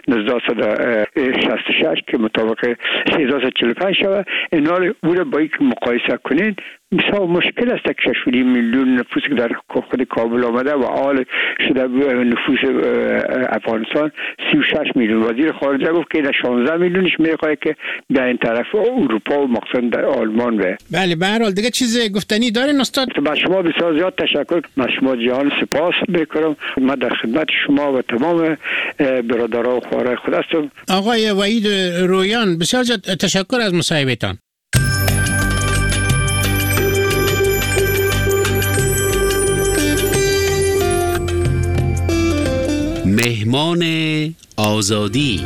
نوزده شصت و شش که مطابق سیزده و چهل و پنج شود. اینا رو بوده با یک مقایسه کنین بسیار مشکل است که شش میلیون نفوس که در خود کابل آمده و حال شده نفوس افغانستان سی و شش میلیون. وزیر خارجه گفت که شانزده میلیونش میخواد که در این طرف اروپا و مخصوصا در آلمان به. بله به هر حال دیگه چیز گفتنی دارین استاد؟ با شما بسیار زیاد تشکر، من شما جهان سپاس میکنم. من در خدمت شما و تمام برادران و خوارای خود هستم. آقای وحید رویان بسیار زیاد تشکر از مصاحبهتان. مهمان آزادی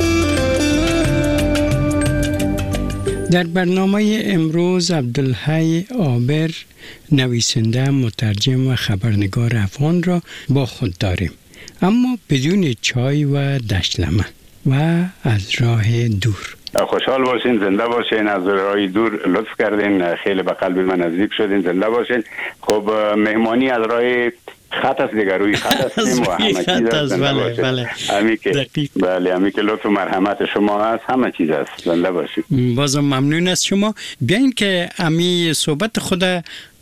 در برنامه امروز عبدالحی عابر نویسنده، مترجم و خبرنگار افغان را با خود داریم، اما بدون چای و دشلمه و از راه دور. خوشحال باشین، زنده باشین، از راه دور لطف کردین، خیلی به قلب من نزدیک شدین، زنده باشین. خب مهمانی از راه خط است دیگر، روی خط هستیم و همه چیز هست، زنده باشید. بله همی که بله همی که لطف و مرحمت شما هست، همه چیز هست، زنده باشید. بازم ممنون از شما. بیاین که امی صحبت خود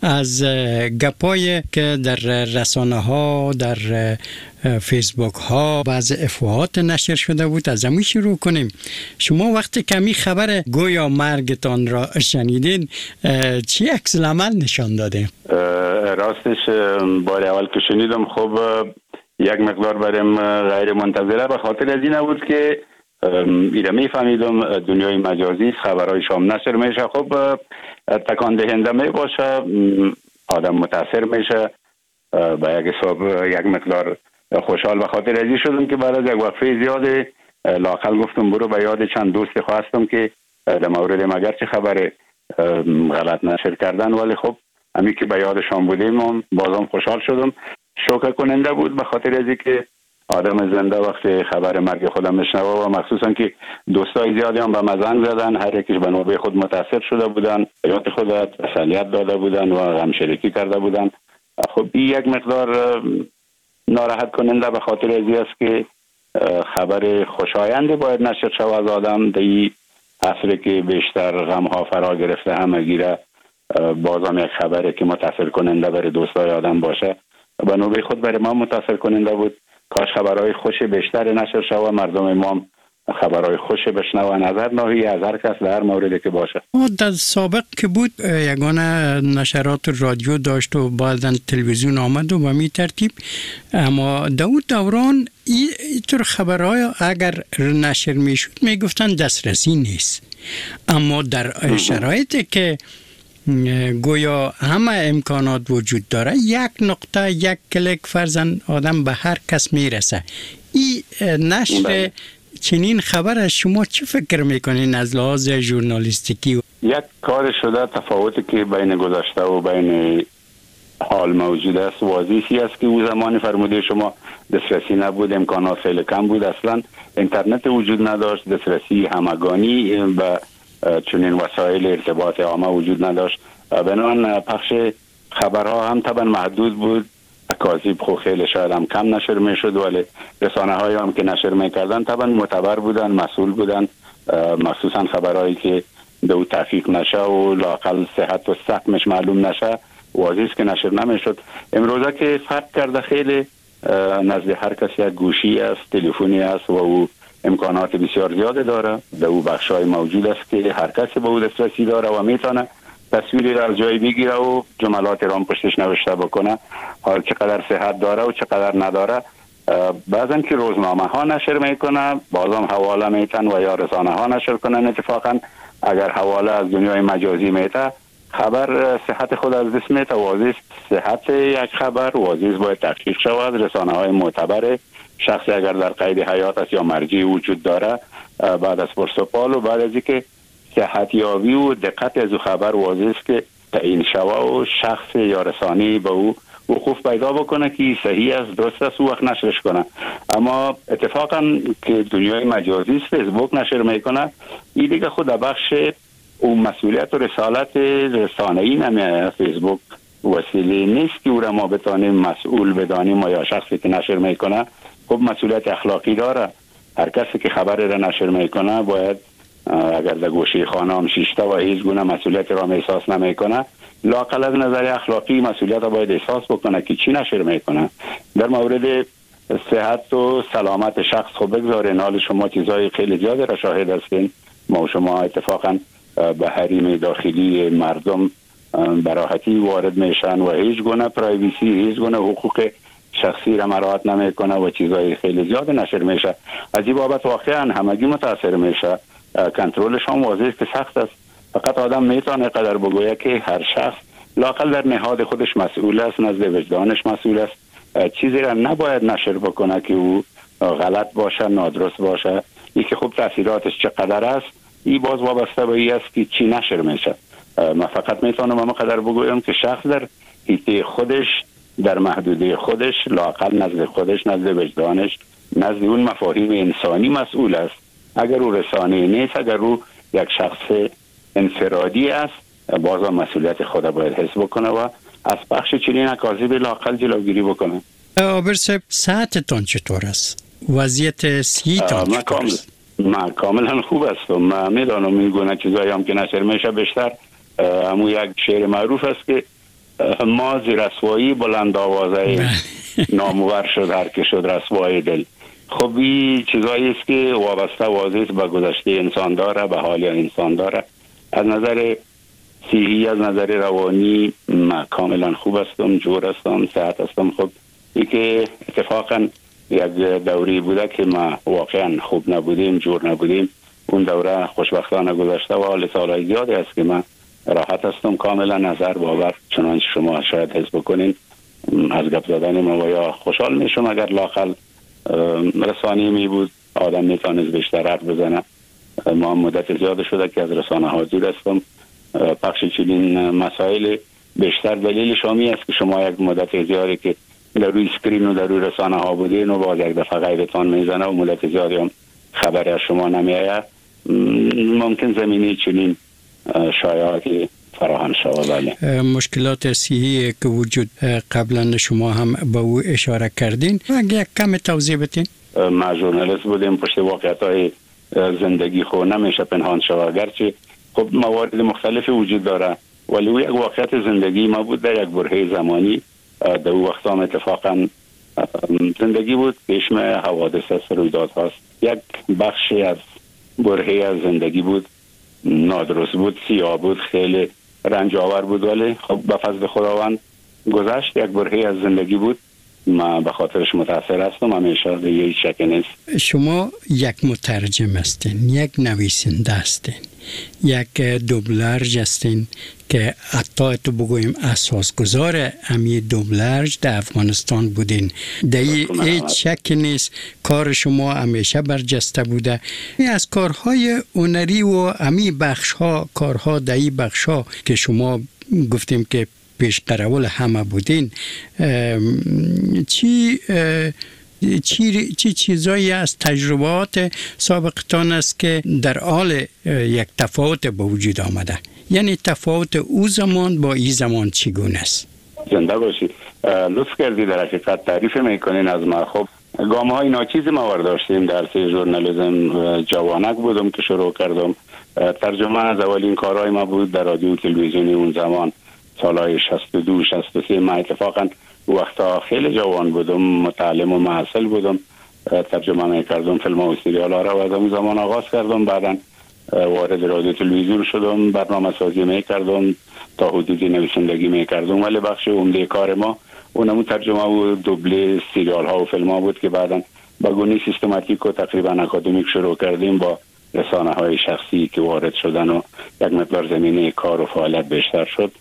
از گپای که در رسانه ها، در فیسبوک ها بعض افواهات نشر شده بود، از همین شروع کنیم. شما وقتی کمی خبر گویا مرگتان را شنیدین چی عکس العمل نشان داده؟ راستش بار اول که شنیدم خب یک مقدار برام غیر منتظره، به خاطر از این بود که ایره میفهمیدم دنیای مجازی خبرهای شام نشر میشه، خب تکان دهنده می باشه، آدم متاثر میشه، با یک حساب یک مقدار خوشحال به خاطر ازی شدم که بعد از یک وقفه زیاده لااقل گفتم برو به یاد چند دوست خواستم که در مورد مگر چه خبر غلط نشر کردن، ولی خب همین که به یادشان بودیم بازم خوشحال شدم. شوکه کننده بود به خاطر ازی که آدم زنده وقتی خبر مرگ خودم میشنوه و مخصوصا که دوستای زیادی هم به مزنگ زدن، هر یکیش به نوبه خود متاثر شده بودن، حیات خود تسلیت داده بودن و غمشریکی کرده بودن. خب این یک مقدار ناراحت کننده به خاطر ازی است که خبر خوشایند باید نشر شود از آدم در این عصری که بیشتر غم ها فرا گرفته همه گیره، بازم یک خبری که متاثر کننده برای دوستای آدم باشه به نوبه خود برای ما متاثر کننده بود. کاش خبرهای خوش بیشتر نشر شود، مردم ما خبرهای خوش بشنون از هر ناحیه، از هر کس، در هر موردی که باشه. در سابق که بود یگانه نشرات رادیو داشت و بعداً تلویزیون آمد و به می ترتیب، اما داود دوران اینطور خبرهای اگر نشر می شد می گفتن دسترسی نیست، اما در شرایطی که گویا همه امکانات وجود داره، یک نقطه یک کلیک فرزن آدم به هر کس میرسه. این نشر چنین خبر از شما چی فکر میکنین از لحاظ ژورنالیستیکی؟ یک کار شده تفاوتی که بین گذشته و بین حال موجود است واضحی است که او زمانی فرموده شما دسترسی نبود، امکانات خیلی کم بود، اصلا اینترنت وجود نداشت، دسترسی همگانی به چنین وسایل ارتباط عامه وجود نداشت، بنابراین پخش خبرها هم طبعا محدود بود، اکاذیب خو خیلی شاید هم کم نشر میشد، ولی رسانه های هم که نشر میکردن طبعا معتبر بودن، مسئول بودن، مخصوصا خبرهایی که دو تحقیق نشه و لااقل صحت و سقمش معلوم نشه واضح است که نشر نمیشد. امروزه که فرق کرده خیلی، نزد هر کس یک گوشی است، تلفنی است و او امکانات بسیار زیاده داره، در او بخشای موجود است که هر کسی به او دسترسی داره و میتونه تصویری را از جایی بگیره و جملات را پشتش نوشته بکنه، حال چقدر صحت داره و چقدر نداره. بعضن که روزنامه ها نشر میکنه، بازم حواله میتن و یا رسانه ها نشر کنن. اتفاقا اگر حواله از دنیای مجازی میته، خبر صحت خود از دست میته، واضح صحت یک خبر واضح باید تحقیق شود. رسانه های معتبر، شخصی اگر در قید حیات است یا مرجعی وجود داره، بعد از پرسپال و بعد از اینکه صحت یابی و دقت از خبر واضح است که تعیین شوه و شخص یا رسانه‌ای به او وقوف پیدا بکنه که صحیح است، درست است، او وقت نشرش کنه. اما اتفاقا که دنیای مجازی است، فیسبوک نشر میکنه، این دیگه خود بخش او مسئولیت و رسالت رسانه‌ای نمیه. فیسبوک وسیله نیست که او را ما بتانیم مسئول بدانیم و یا شخصی که نشر میکنه خب مسئولیت اخلاقی داره. هر کسی که خبر را نشر میکنه باید اگر در گوشه خانه هم شیشته و هیچ گونه مسئولیت را احساس نمیکنه، لااقل از نظر اخلاقی مسئولیت را باید احساس بکنه که چی نشر میکنه. در مورد صحت و سلامت شخص خب بگذارین، حال شما چیزهای خیلی زیاده را شاهد هستین. ما و شما اتفاقا به حریم داخلی مردم براحتی وارد میشن و هیچ گونه پرایویسی، هیچ گونه حقوق شخصی را مراعات نمیکنه و چیزهای خیلی زیاد نشر میشه. از این بابت واقعا همگی متاثر میشه. کنترلش هم واضحه که سخت است. فقط آدم میتونه قدر بگویه که هر شخص لااقل در نهاد خودش مسئول است، نزد وجدانش مسئول است. چیزی را نباید نشر بکنه که او غلط باشه، نادرست باشه. این که خب تاثیراتش چقدر است، این باز وابسته به این است که چی نشر میشه. من فقط میتونم اما قدر بگویم که شخص در حیطه خودش، در محدوده خودش، لااقل نزد خودش، نزد وجدانش، نزد اون مفاهیم انسانی مسئول است. اگر او رسانه نیست، اگر او یک شخص انفرادی است، بازم مسئولیت خود باید حس بکنه و از بخش چنین اکاذیب لااقل جلوگیری بکنه. آبر صاحب، صحتتان چطور است؟ وضعیت صحیتان چطور است؟ من کاملا خوب هستم. من میدانم این گونه چیزایی هم که نشر میشه بیشتر همون یک شعر معروف است که ما زیر رسوایی بلند آوازه نامور شد هر که شد رسوای دل. خب این چیزایی است که وابسته واضح است به گذشته انسان داره، به حال انسان داره. از نظر صحی، از نظر روانی من کاملا خوب هستم، جور هستم، صحت هستم. خب این که اتفاقا یک دوری بوده که ما واقعا خوب نبودیم، جور نبودیم، اون دوره خوشبختانه گذشته و حال سالهای زیادی است که من راحت هستم، کاملا نظر باور چنانچه شما شاید حس بکنین از گپ زدن ما و یا خوشحال میشم اگر لااقل رسانه‌ای می بود آدم میتونست بیشتر حرف بزنه. ما مدت زیاد شده که از رسانه ها دور هستم. پخش چنین مسائل بیشتر دلیل شامی است که شما یک مدت زیادی که در روی اسکرین و در روی رسانه ها بودین و باز یک دفعه غیبتان میزنه و مدت زیادی هم خبری از شما نمیآید، ممکن زمینی چنین شایعاتی فراهم شود. مشکلات صحی که وجود قبلا شما هم به او اشاره کردین، اگه یک کم توضیح بدین. ما ژورنالیست بودیم، پشت واقعیت‌های زندگی خو نمیشه پنهان شود، گرچه خب موارد مختلفی وجود داره ولی او یک واقعیت زندگی ما بود در یک برهه زمانی. در او وقت هم اتفاقا زندگی بود، چشم حوادث است، رویداد هاست، یک بخشی از برهه از زندگی بود، نادرست بود، سیاه بود، خیلی رنج آور بود ولی خب به فضل خداوند گذشت. یک برهه از زندگی بود، ما به خاطرش متاثر هستم، همیشه دیگه هیچ شکی نیست. شما یک مترجم هستین، یک نویسنده هستین، یک دوبلرج هستین که حتی تو بگویم اساسگذار امی دوبلرج در افغانستان بودین. دایی هیچ شکی نیست کار شما همیشه برجسته بوده. از کارهای هنری و امی بخش ها، کارها دایی بخش ها که شما گفتیم که پیش قرول همه بودین، چی چی چی چیزایی از تجربات سابقتان است که در حال یک تفاوت به وجود آمده؟ یعنی تفاوت او زمان با این زمان چگونه است؟ زنده باشید. لطف کردید در حقیقت تعریف میکنین از ما. خب گام های ناچیزی ما ورداشتیم در سه ژورنالیسم. جوانک بودم که شروع کردم. ترجمه از اولین کارهای ما بود در رادیو تلویزیونی اون زمان، سالهای شصت و دو شصت و سه. من اتفاقا وقتا خیلی جوان بودم، متعلم و محصل بودم، ترجمه میکردم فیلم و سریال ها را و از اون زمان آغاز کردم. بعدا وارد رادیو تلویزیون شدم، برنامه سازی میکردم، تا حدودی نویسندگی میکردم، ولی بخش عمده کار ما اونمون ترجمه و دوبله سریال ها و فیلم ها بود که بعدا با گونه سیستماتیک و تقریبا اکادمیک شروع کردیم با رسانه های شخصی که وارد شدن و یک مقدار زمینه کار و فعالیت بیشتر شد.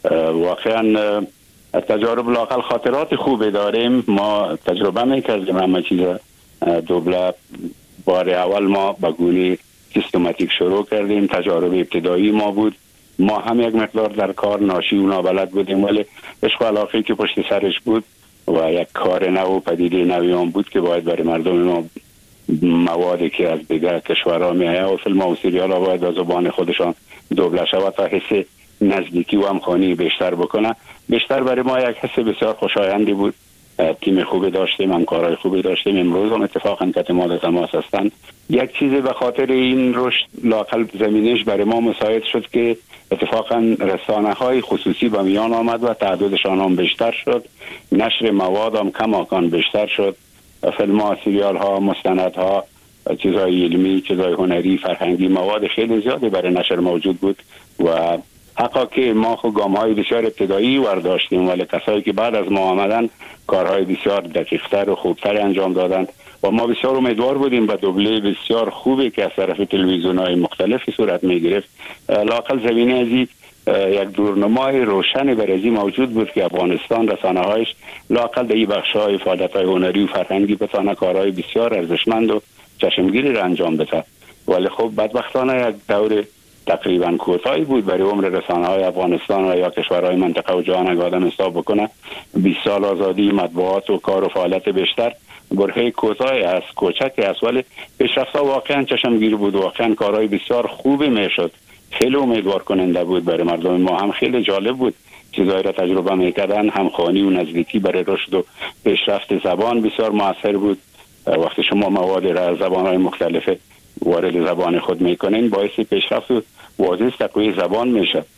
واقعا تجارب لاقل خاطرات خوبی داریم. ما تجربه میکردیم همه چیز دوبله. بار اول ما با گونه سیستماتیک شروع کردیم، تجارب ابتدایی ما بود. ما هم یک مقدار در کار ناشی و نابلد بودیم ولی عشق و علاقه‌ای که پشت سرش بود و یک کار نو و پدیده نوی هم بود که باید برای مردم ما موادی که از دیگر کشورها میآید و فیلم و سریال ها باید از زبان خودشان دوبله شود تا حس نزدیکی و همخوانی بیشتر بکنه. بیشتر برای ما یک حس بسیار خوشایندی بود. تیم خوبی داشتیم، همکارای خوبی داشتیم. امروز هم اتفاقا که اعتماد تماس هستند. یک چیزی به خاطر این رشد لاقل زمینش برای ما مساعد شد که اتفاقا رسانه های خصوصی به میان آمد و تعدادشان هم بیشتر شد، نشر مواد هم کماکان بیشتر شد. فیلم ها، سریال ها، مستند ها، چیزهای علمی، چیزهای هنری، فرهنگی، مواد خیلی زیادی برای نشر موجود بود و حقا که ما خود گام های بسیار ابتدایی ورداشتیم ولی کسایی که بعد از ما آمدن کارهای بسیار دقیقتر و خوبتر انجام دادند و ما بسیار امیدوار بودیم به دوبله بسیار خوبی که از طرف تلویزیون های مختلفی صورت می گرفت. لااقل زمینه از یک دورنمای روشنی برای موجود بود که افغانستان رسانه هایش لااقل در این بخش های فعالیت های هنری و فرهنگی بتونه کارهای بسیار ارزشمند و چشمگیری را انجام بده. ولی خب بدبختانه یک دور تقریبا کوتاهی بود برای عمر رسانه های افغانستان و یا کشورهای منطقه و جهان. اگه آدم حساب بکنه بیست سال آزادی مطبوعات و کار و فعالیت بیشتر برهه کوتاهی است، کوچکی است، ولی پیشرفت‌ها واقعا چشمگیر بود. واقعا کارهای بسیار خوبی میشد، خیلی امیدوار کننده بود برای مردم ما. هم خیلی جالب بود چیزایی را تجربه میکردن. همخوانی و نزدیکی برای رشد و پیشرفت زبان بسیار موثر بود. وقتی شما مواد را از زبان‌های مختلف وارد زبان خود میکنین باعث پیشرفت و واضح تقویت زبان میشه.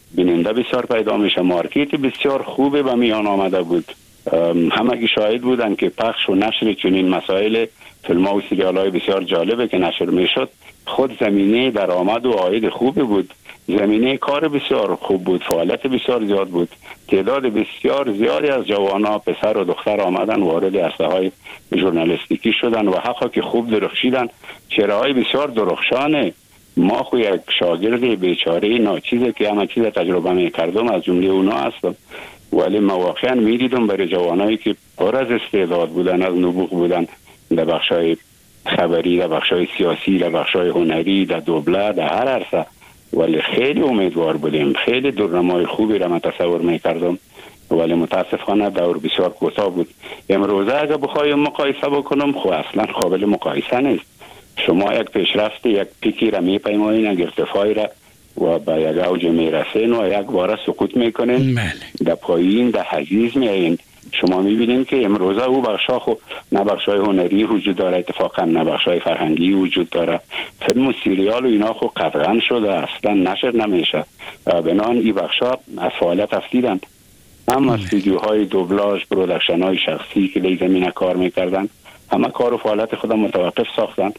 بیننده بسیار پیدا میشه، مارکت بسیار خوبه و میان آمده بود. همگی شاهد بودن که پخش و نشر چنین مسائل فیلم ها و سریال های بسیار جالبه که نشر میشد خود زمینه درآمد و عاید خوبی بود، زمینه کار بسیار خوب بود، فعالیت بسیار زیاد بود. تعداد بسیار زیادی از جوانا پسر و دختر آمدن وارد عرصه های ژورنالیستیکی شدن و حقا که خوب درخشیدن. چهره های بسیار درخشانه. ما خو یک شاگرد بیچاره ناچیزه که همه چیز تجربه میکردم، از جمله اونا هستم، ولی مواقعا میدیدم برای جوانایی که پر از استعداد بودن، از نبوغ بودن در بخشای خبری، در بخشای سیاسی، در بخشای هنری، در دوبله، در هر عرصه، ولی خیلی امیدوار بودیم. خیلی دورنمای خوبی را من تصور میکردم، ولی متاسفانه دور بسیار کوتاه بود. امروزه اگه بخوایم مقایسه بکنم خو اصلا قابل مقایسه نیست. شما یک پیشرفت، یک پیکی را میپیمایین، یک ارتفاعی را و به یک اوج میرسین و یک بار سقوط میکنین، در پایین در حجیز میایین. شما میبینید که امروزه او بخشا خو نه بخشای هنری وجود داره، اتفاقا نه بخشای فرهنگی وجود داره. فیلم و سریال و اینا خو قطعا شده، اصلا نشر نمیشه. بنان این بخشا از فعالیت افتیدن. اما استودیوهای دوبلاژ، پرودکشن های شخصی که در زمینه کار میکردن همه کار و فعالیت خودم متوقف ساختن.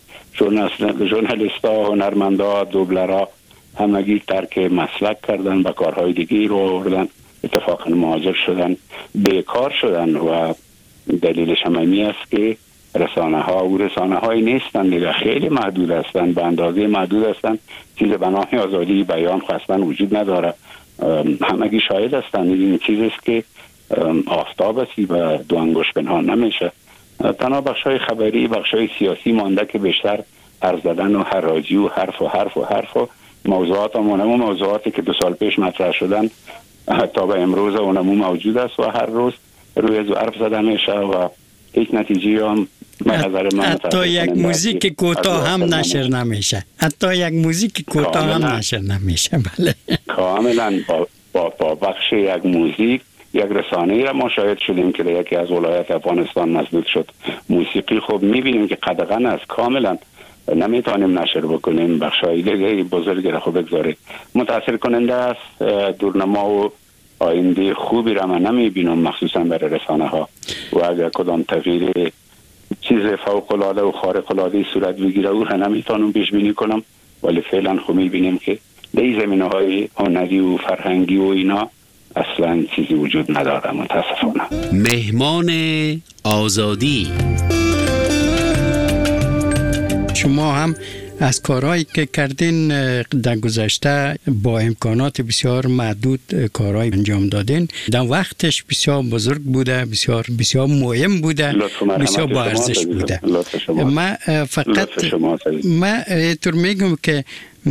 ژورنالیستا، هنرمندا، دوبلرا همگی ترک مسلک کردن، به کارهای دیگه رو آوردن، اتفاقا مهاجر شدن، بیکار شدن و دلیلش هم این است که رسانه ها و رسانه های نیستن دیگه، خیلی محدود هستن، به اندازه محدود هستن. چیز به نام آزادی بیان خواستن وجود نداره. همگی شاهد هستن این چیز است که آفتاب هستی و دو انگشت پنهان نمیشه. تنها بخشای خبری، بخشای سیاسی مانده که بیشتر حرف زدن و حراجی و حرف و حرف و حرف و موضوعات همونمو موضوعاتی که دو سال پیش مطرح شدن تا به امروز اونمو موجود است و هر روز روی از حرف زدن میشه و هیچ نتیجه هم حتی یک موزیک کوتاه هم نشر نمیشه. حتی یک موزیک کوتاه هم نشر نمیشه. بله کاملا با, با, با بخش یک موزیک یک رسانه‌ای را ما شاهد شدیم که در یکی از ولایات افغانستان مسدود شد. موسیقی خب میبینیم که قدغن است، کاملا نمیتونیم نشر بکنیم. بخشای دیگه بزرگی را خب بگذاره. متاثر کننده است. دورنما و آینده خوبی را من نمیبینم مخصوصا برای رسانه ها و اگر کدام تغییر چیز فوق العاده و خارق العاده صورت بگیره او را نمیتونم پیش بینی کنم، ولی فعلا خب میبینیم که در این زمینه های هنری و فرهنگی و اینا اصلا چیزی وجود نداره متاسفانه. مهمان آزادی. شما هم از کارهایی که کردین در گذشته با امکانات بسیار محدود کارهای انجام دادین، در وقتش بسیار بزرگ بوده، بسیار بسیار مهم بوده، بسیار با ارزش بوده. ما فقط ما اینطور میگم که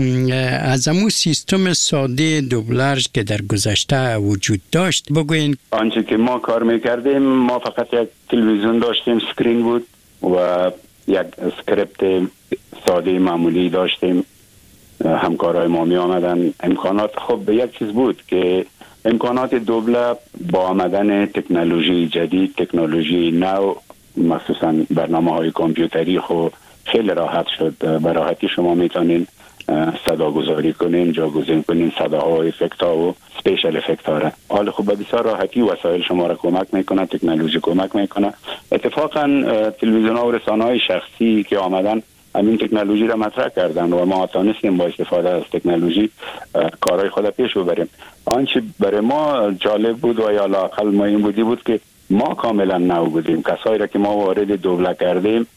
از امو سیستم ساده دوبلاژ که در گذشته وجود داشت بگوین. آنچه که ما کار میکردیم، ما فقط یک تلویزیون داشتیم، سکرین بود و یک اسکریپت ساده معمولی داشتیم. همکارای ما می آمدن. امکانات خب یک چیز بود که امکانات دوبله با آمدن تکنولوژی جدید، تکنولوژی نو، مخصوصا برنامه های کامپیوتری خب خیلی راحت شد. به راحتی شما میتونین صدا گذاری کنین، جاگزین کنین صداها و افکت ها و سپیشل افکت ها را. حال خب بسیار راحتی وسایل شما را کمک میکنه، تکنولوژی کمک میکنه. اتفاقا تلویزیون ها و رسانه های شخصی که آمدن همین تکنولوژی را مطرح کردن و ما تانستیم با استفاده از تکنولوژی کارهای خود پیش ببریم. آنچه برای ما جالب بود و یا لااقل مهم بودی بود که ما کاملا نو بودیم. کسایی را که ما وارد دوبله کردیم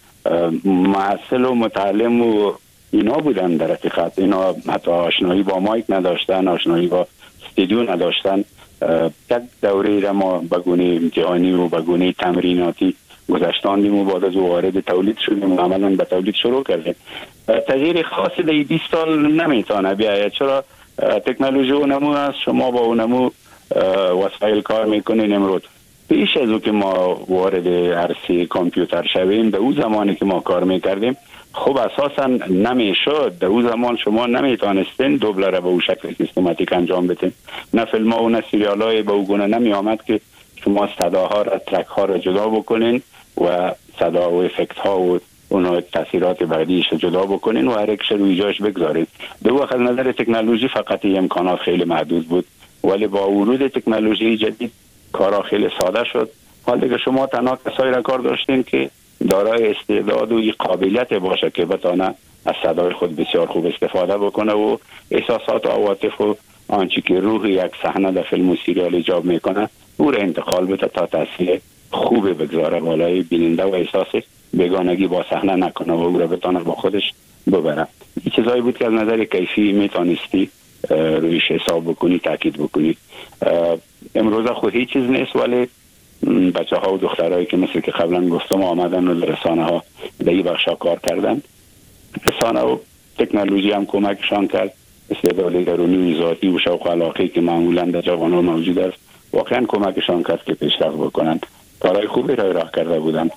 محصل و متعلم و اینا بودن. در حقیقت اینا حتی آشنایی با مایک نداشتن، آشنایی با استودیو نداشتن. یک دوره را ما بگونه جهانی و بگونه تمریناتی گذشتاندیم و بعد از وارد تولید شدیم و عملا به تولید شروع کردیم. تغییر خاصی در بیست سال نمیتونه بیاید، چرا تکنولوژی اونمو هست، شما با اونمو وسایل کار میکنین. امروز پیش از او که ما وارد عرصه کامپیوتر شویم، در اون زمانی که ما کار میکردیم خب اساسا نمیشد. در اون زمان شما نمیتونستین دوبله را به اون شکل سیستماتیک انجام بدین. نه فیلم ها و نه سریال های به اون گونه نمی آمد که شما صداها را، ترک ها را جدا بکنین و صدا و افکت ها و اونها تاثیرات بعدیش جدا بکنین و هر یک روی جاش بگذارین. دو وقت از نظر تکنولوژی فقط امکانات خیلی محدود بود، ولی با ورود تکنولوژی جدید کارا خیلی ساده شد. حال دیگه شما تنها کسایی را کار داشتین که دارای استعداد و قابلیت باشه که بتونه از صدای خود بسیار خوب استفاده بکنه و احساسات و عواطف و آنچه که روح یک صحنه در فیلم و سریال ایجاب میکنه او را انتقال بده تا تاثیر خوب بگذاره بالای بیننده و احساس بیگانگی با صحنه نکنه و او را بتونه با خودش ببره. این چیزایی بود که از نظر کیفی میتونستی رویش حساب بکنی، تاکید بکنی. امروز خود هیچ چیز نیست، ولی بچه ها و دخترهایی که مثل که قبلا گفتم آمدن و رسانه ها در این بخشا کار کردن، رسانه و تکنولوژی هم کمکشان کرد. استعداد درونی و ذاتی و شوق و علاقه که معمولا در جوانان موجود است واقعا کمکشان کرد که پیشرفت بکنن. کارهای خوبی را راه کرده بودن.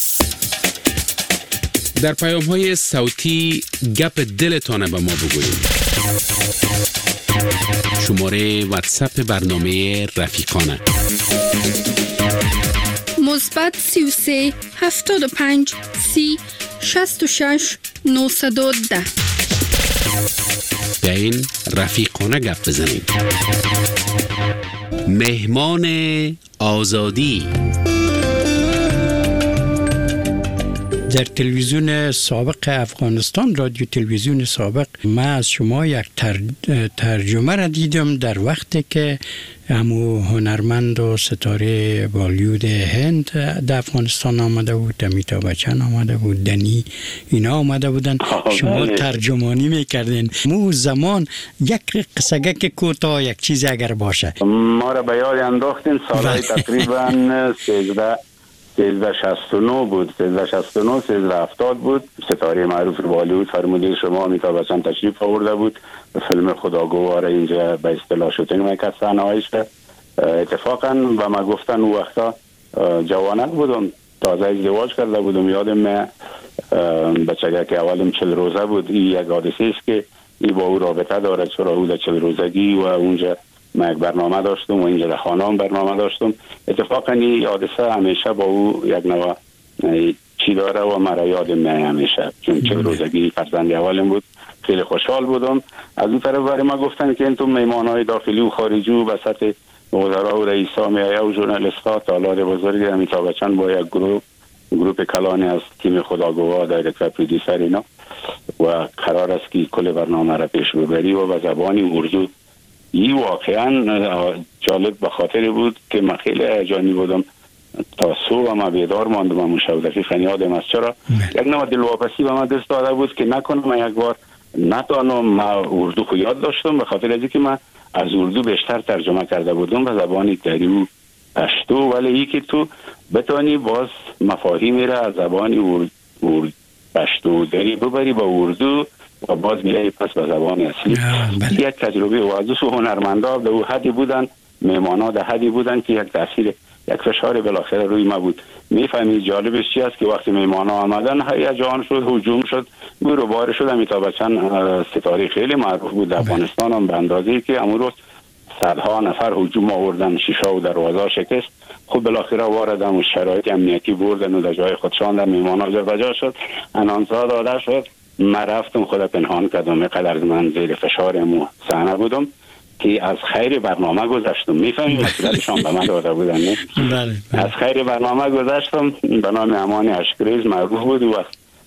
در پیام های صوتی گپ دلتانه به ما بگویید. شماره واتساپ برنامه رفیقانه مثبت سی و سه هفتاد و پنج سی شصت و شش نهصد و ده. به این رفیقانه گپ بزنیم. مهمان آزادی. در تلویزیون سابق افغانستان، رادیو تلویزیون سابق، من از شما یک تر... ترجمه را دیدم در وقتی که همو هنرمند و ستاره بالیوود هند در افغانستان آمده بود، امیتابh بچن آمده بود، دنی اینا آمده بودن، شما ترجمانی میکردین. مو زمان یک قصه که کوتاه یک چیز اگر باشه ما را به یاد انداختین. سالهای تقریبا سیزده سیزده شصت و نه بود، سیزده شصت و نه سیزده هفتاد بود. ستاره معروف بالیوود فرموده شما امیتابh بچن تشریف آورده بود، فیلم خداگوار اینجا به اصطلاح شوتینگ میکرد صحنه‌هایش. اتفاقا و ما گفتن اون وقتا جوانک بودم، تازه ازدواج کرده بودم. یادم من بچگی که اولم چل روزه بود. این یک حادثه است که این با او رابطه داره، چرا او در چل روزگی و اونجا من یک برنامه داشتم و اینجا در خانه برنامه داشتم. اتفاقا این حادثه همیشه با او یک نوع چی داره و مرا یادم میاد همیشه، چون چل روزگی فرزند اولم بود. خیلی خوشحال بودم. از اون طرف برای ما گفتن که این تو میمانهای داخلی و خارجی و بسط وزرا و رئیسا میایه و ژورنالیست‌ها تالار بزرگی امیتابh بچن با یک گروه گروه کلانی از تیم خداگوار دایرکتور پرودیوسر اینا و قرار است که کل برنامه را پیش ببری و به زبان اردو. این واقعا جالب به خاطر بود که من خیلی هیجانی بودم. تا صبح ما بیدار ماندم. من مشاوره فنیادم از چرا یک نوع دلواپسی به من دست داده بود که نکنم من یک بار نتانم. من اردو خو یاد داشتم به خاطر از اینکه من از اردو بیشتر ترجمه کرده بودم به زبان دری و پشتو، ولی ای که تو بتانی باز مفاهیمی را از زبان ارد ارد پشتو دری ببری با اردو و باز بیایی پس به زبان اصلی. یک تجربه و از او هنرمندا در او حدی بودن، مهمانا در حدی بودن که یک تاثیر یک فشار بالاخره روی ما بود. میفهمی جالبش چی است که وقتی مهمانا آمدن هیجان شد، هجوم شد، گور و بار شد. امیتابh بچن ستاره خیلی معروف بود در افغانستان هم به اندازه‌ای که امروز صدها نفر هجوم آوردن، شیشه و دروازه شکست. خب بالاخره واردن و شرایط امنیتی بردن و در جای خودشان در مهمانا جا بجا شد، انانسا داده شد. من رفتم خود پنهان کردم، اینقدر از من زیر فشار مو صحنه بودم که از خیر برنامه گذشتم. میفهمی مسئولشان به من داده بودن نه؟ بله. از خیر برنامه گذشتم. به نام امان اشکریز معروف بود و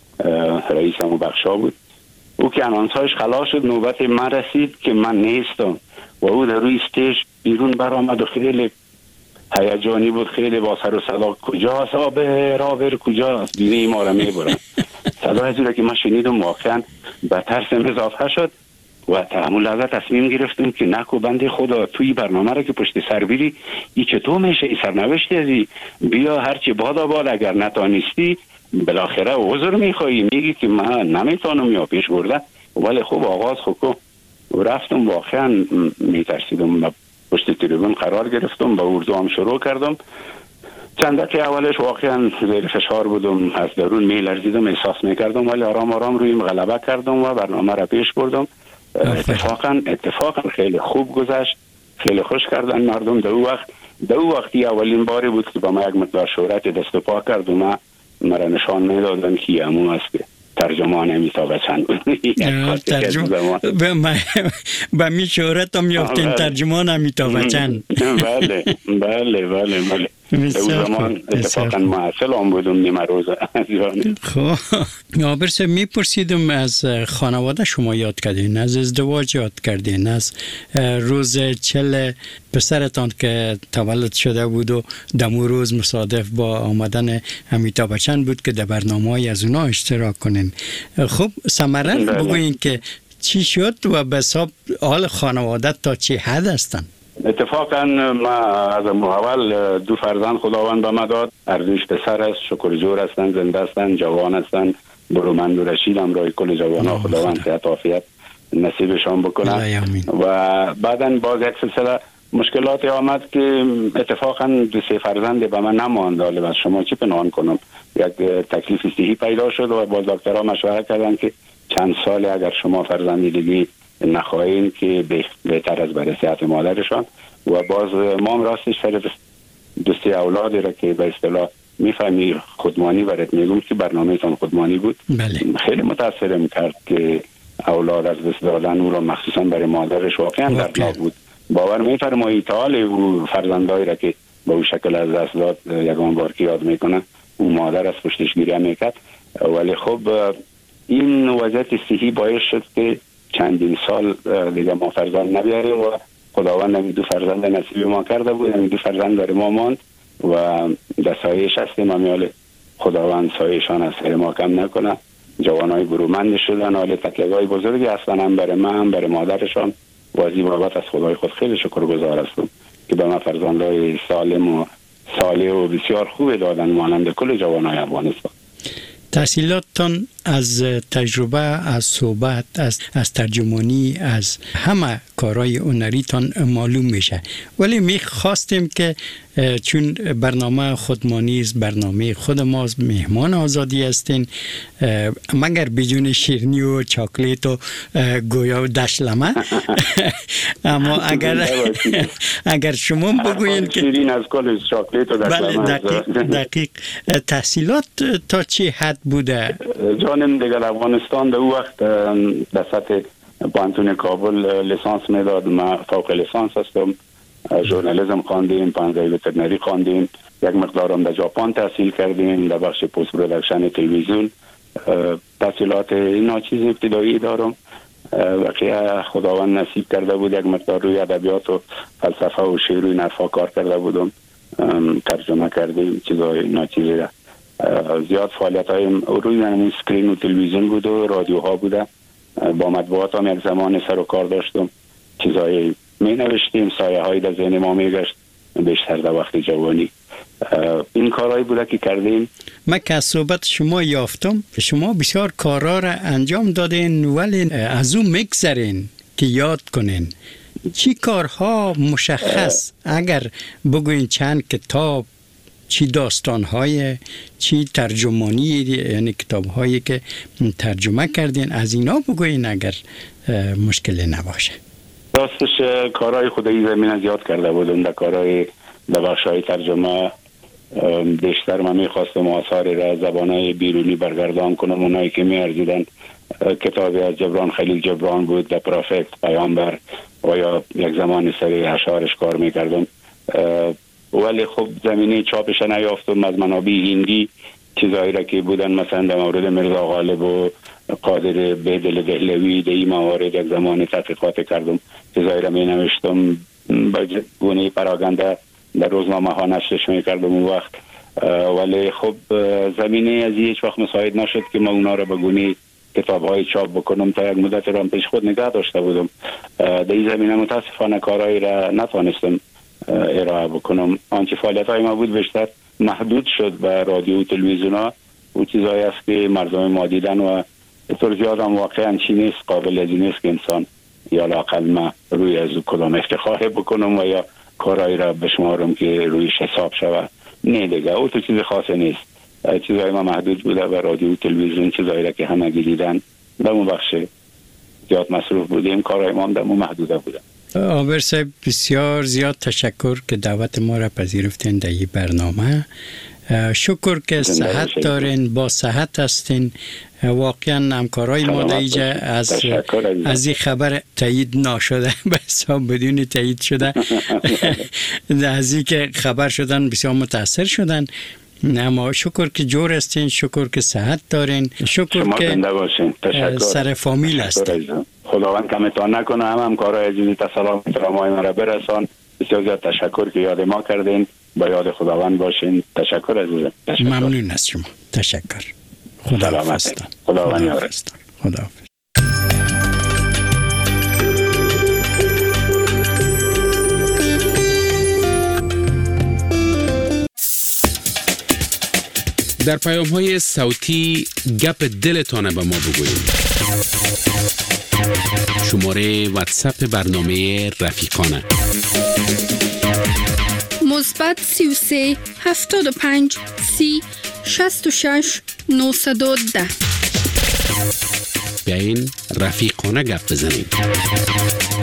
رئیس همو بخشا بود. او که انانسایش خلاص شد نوبت من رسید که من نیستم و او در روی استیج بیرون برآمد و خیلی هیجانی بود، خیلی با سر و صدا کجاست آبر آبر کجاست، بینه ما را میبرن. صدا از که من شنیدم واقعا به ترسم اضافه شد و تحمل لحظه تصمیم گرفتم که نکو بنده خدا توی برنامه را که پشت سر بیری ای چطور میشه، ای سرنوشتی ازی بیا هرچی بادا باد، اگر نتانستی بالاخره عذر میخوایی، میگی که من نمیتونم یا پیش برده. ولی خب آغاز خوکو رفتم، واقعا میترسیدم، پشت تریبون قرار گرفتم، با اردو هم شروع کردم. چند دقیقه اولش واقعا زیر فشار بودم، از درون میلرزیدم، احساس میکردم، ولی آرام آرام رویم غلبه کردم و برنامه را پیش بردم. اتفاقا اتفاقا خیلی خوب گذشت، خیلی خوش کردن مردم. در اون وقت در اون وقتی اولین باری بود که با ما یک مقدار شهرت دست و پا کرد و من مرا نشان میدادن که همون است که ترجمان امیتاب بچن بود. ترجمان به می شهرت هم یافتین ترجمان امیتاب بچن. بله بله بله بله او زمان اتفاقا محصل هم بودم نیمه روز. خب عابر صاحب میپرسیدم از خانواده شما یاد کردین، از ازدواج یاد کردین، از روز چل پسرتان که تولد شده بود و دمو روز مصادف با آمدن امیتاب بچن بود که در برنامه‌ای از اونا اشتراک کنین. خب ثمره بگوین که چی شد و به حساب حال خانواده تا چی حد هستن؟ اتفاقا ما از اول دو فرزند خداوند به ما داد. ارزش پسر است، شکرجور هستن، زنده هستن، جوان هستن، برومند و رشید هم رای کل جوان ها خداوند صحت عافیت نصیبشان بکنه. و بعدا باز یک سلسله مشکلاتی آمد که اتفاقا دو سه فرزند به من نماند. حالا از شما چی پنهان کنم، یک تکلیف صحی پیدا شد و با دکترها مشوره کردن که چند سال اگر شما فرزندی دیگه نخواهیم که بهتر از برای صحت مادرشان. و باز ما هم راستش فرد دوستی اولادی را که به اصطلاح میفهمی خودمانی برات میگم که برنامه تان خودمانی بود. بله. خیلی متاثرم کرد که اولاد از دست دادن او را مخصوصا برای مادرش واقعا دردناک بود. باور میفرمایید تا حال او فرزندایی را که به او شکل از دست داد یگان بار که یاد میکنه او مادر از پشتش گریه میکرد. ولی خب این وضعیت صحی باعث شد که چندین سال دیگه ما فرزند نبیاریم و خداوند نمی دو فرزند نصیب ما کرده بود. نمی دو فرزند داره ما ماند و در سایش هستیم. امیال خداوند سایشان از سر ما کم نکنه. جوانای برومند شدن، حال تکلیف‌های بزرگی هستن، هم برای من هم برای مادرشان. واجب بابت از خدای خود خیلی شکرگزار هستم که به ما فرزندای سالم و صالح و بسیار خوب دادن مانند کل جوانای افغانستان. تحصیلاتتان از تجربه، از صحبت، از از ترجمانی، از همه کارهای هنریتان معلوم میشه. ولی میخواستیم که چون برنامه خودمانی است، برنامه خود ما مهمان آزادی هستین، مگر بدون شیرینی و چاکلیت و گویا و دشلمه. اما اگر اگر شما بگوین که شیرین از کل چاکلیت و دشلمه. دقیق دقیق تحصیلات تا چی حد بوده؟ جانم دیگر افغانستان در او وقت در سطح پانتون کابل لیسانس میداد. ما فوق لیسانس هستم، ژورنالیسم خواندیم، پانزده وترنری خواندیم، یک مقدارم در ژاپن تحصیل کردیم در بخش پست پروداکشن تلویزیون. تحصیلات ناچیز ابتدایی دارم و خداوند نصیب کرده بود یک مقدار روی ادبیات و فلسفه و شعر و این حرفا کار کرده بودم. ترجمه کردیم چیزای ناچیزی را. زیاد فعالیت های روی همون سکرین و تلویزیون بود و رادیوها بوده. با مطبوعات هم یک زمان سر و کار داشتم، چیزایی می نوشتیم، سایه هایی در ذهن ما می گشت بیشتر در وقت جوانی. این کارهایی بوده که کردیم. من که از صحبت شما یافتم شما بسیار کارها را انجام دادین ولی از اون میگذرین که یاد کنین. چی کارها مشخص اگر بگوین چند کتاب، چی داستان‌های، چی ترجمانی، یعنی کتاب‌هایی که ترجمه کردین از اینا بگوین اگر مشکل نباشه. راستش کارهای خودی زمین زیاد کرده بودم در کارهای در بخش‌های ترجمه. بیشتر من می‌خواستم آثار را زبان‌های بیرونی برگردان کنم. اونایی که می‌ارزیدن کتابی از جبران خلیل جبران بود، در پروفت، پیامبر و یا یک زمان سری اشعارش کار می‌کردم. ولی خب زمینه چاپش نیافتم. از منابع هندی چیزایی را که بودن مثلا در مورد مرزا غالب و قادر بیدل دهلوی در این موارد یک زمان تحقیقات کردم، چیزایی را می نوشتم با گونه پراگنده در روزنامه ها نشرش می کردم اون وقت. ولی خب زمینه از هیچ وقت مساعد نشد که ما اونا را به گونه کتاب های چاپ بکنم. تا یک مدت را پیش خود نگاه داشته بودم. در این زمینه متاسفانه کارهایی را نتوانستم ارائه بکنم. آنچه فعالیت های ما بود بیشتر محدود شد به رادیو و تلویزیون ها و چیزایی است که مردم ما دیدن و طور زیاد هم واقعا چی نیست، قابل از نیست که انسان یا لااقل ما روی از کدام افتخار بکنم و یا کارهایی را بشمارم که رویش حساب شود. نه دیگه او تو چیز خاصی نیست. چیزایی ما محدود بوده به رادیو و تلویزیون، چیزایی را که همه دیدن در اون بخش زیاد مصروف بودیم. کارهای ما هم در اون محدوده بوده. عابر صاحب بسیار زیاد تشکر که دعوت ما را پذیرفتین در این برنامه. شکر که صحت دارین، با صحت هستین. واقعا همکارای ما دیجا از از این خبر تایید نشده، به حساب بدون تایید شده. از این که خبر شدن بسیار متاثر شدن. اما شکر که جور هستین، شکر که صحت دارین، شکر که سر فامیل هستین. خداوند کمتان نکنه. هم همکارای عزیزی سلام احترامای ما را برسان. بسیار زیاد تشکر که یاد ما کردین. با یاد خداوند باشین. تشکر عزیزم. ممنون از شما. تشکر. خدا حافظ. خداوند یارت. خدا حافظ. در پیام های صوتی گپ دلتانه به ما بگویید. شماره واتساپ برنامه رفیقانه مثبت سی و سه هفتاد و پنج سی شصت و شش نهصد و ده. بیاین رفیقانه گپ بزنیم.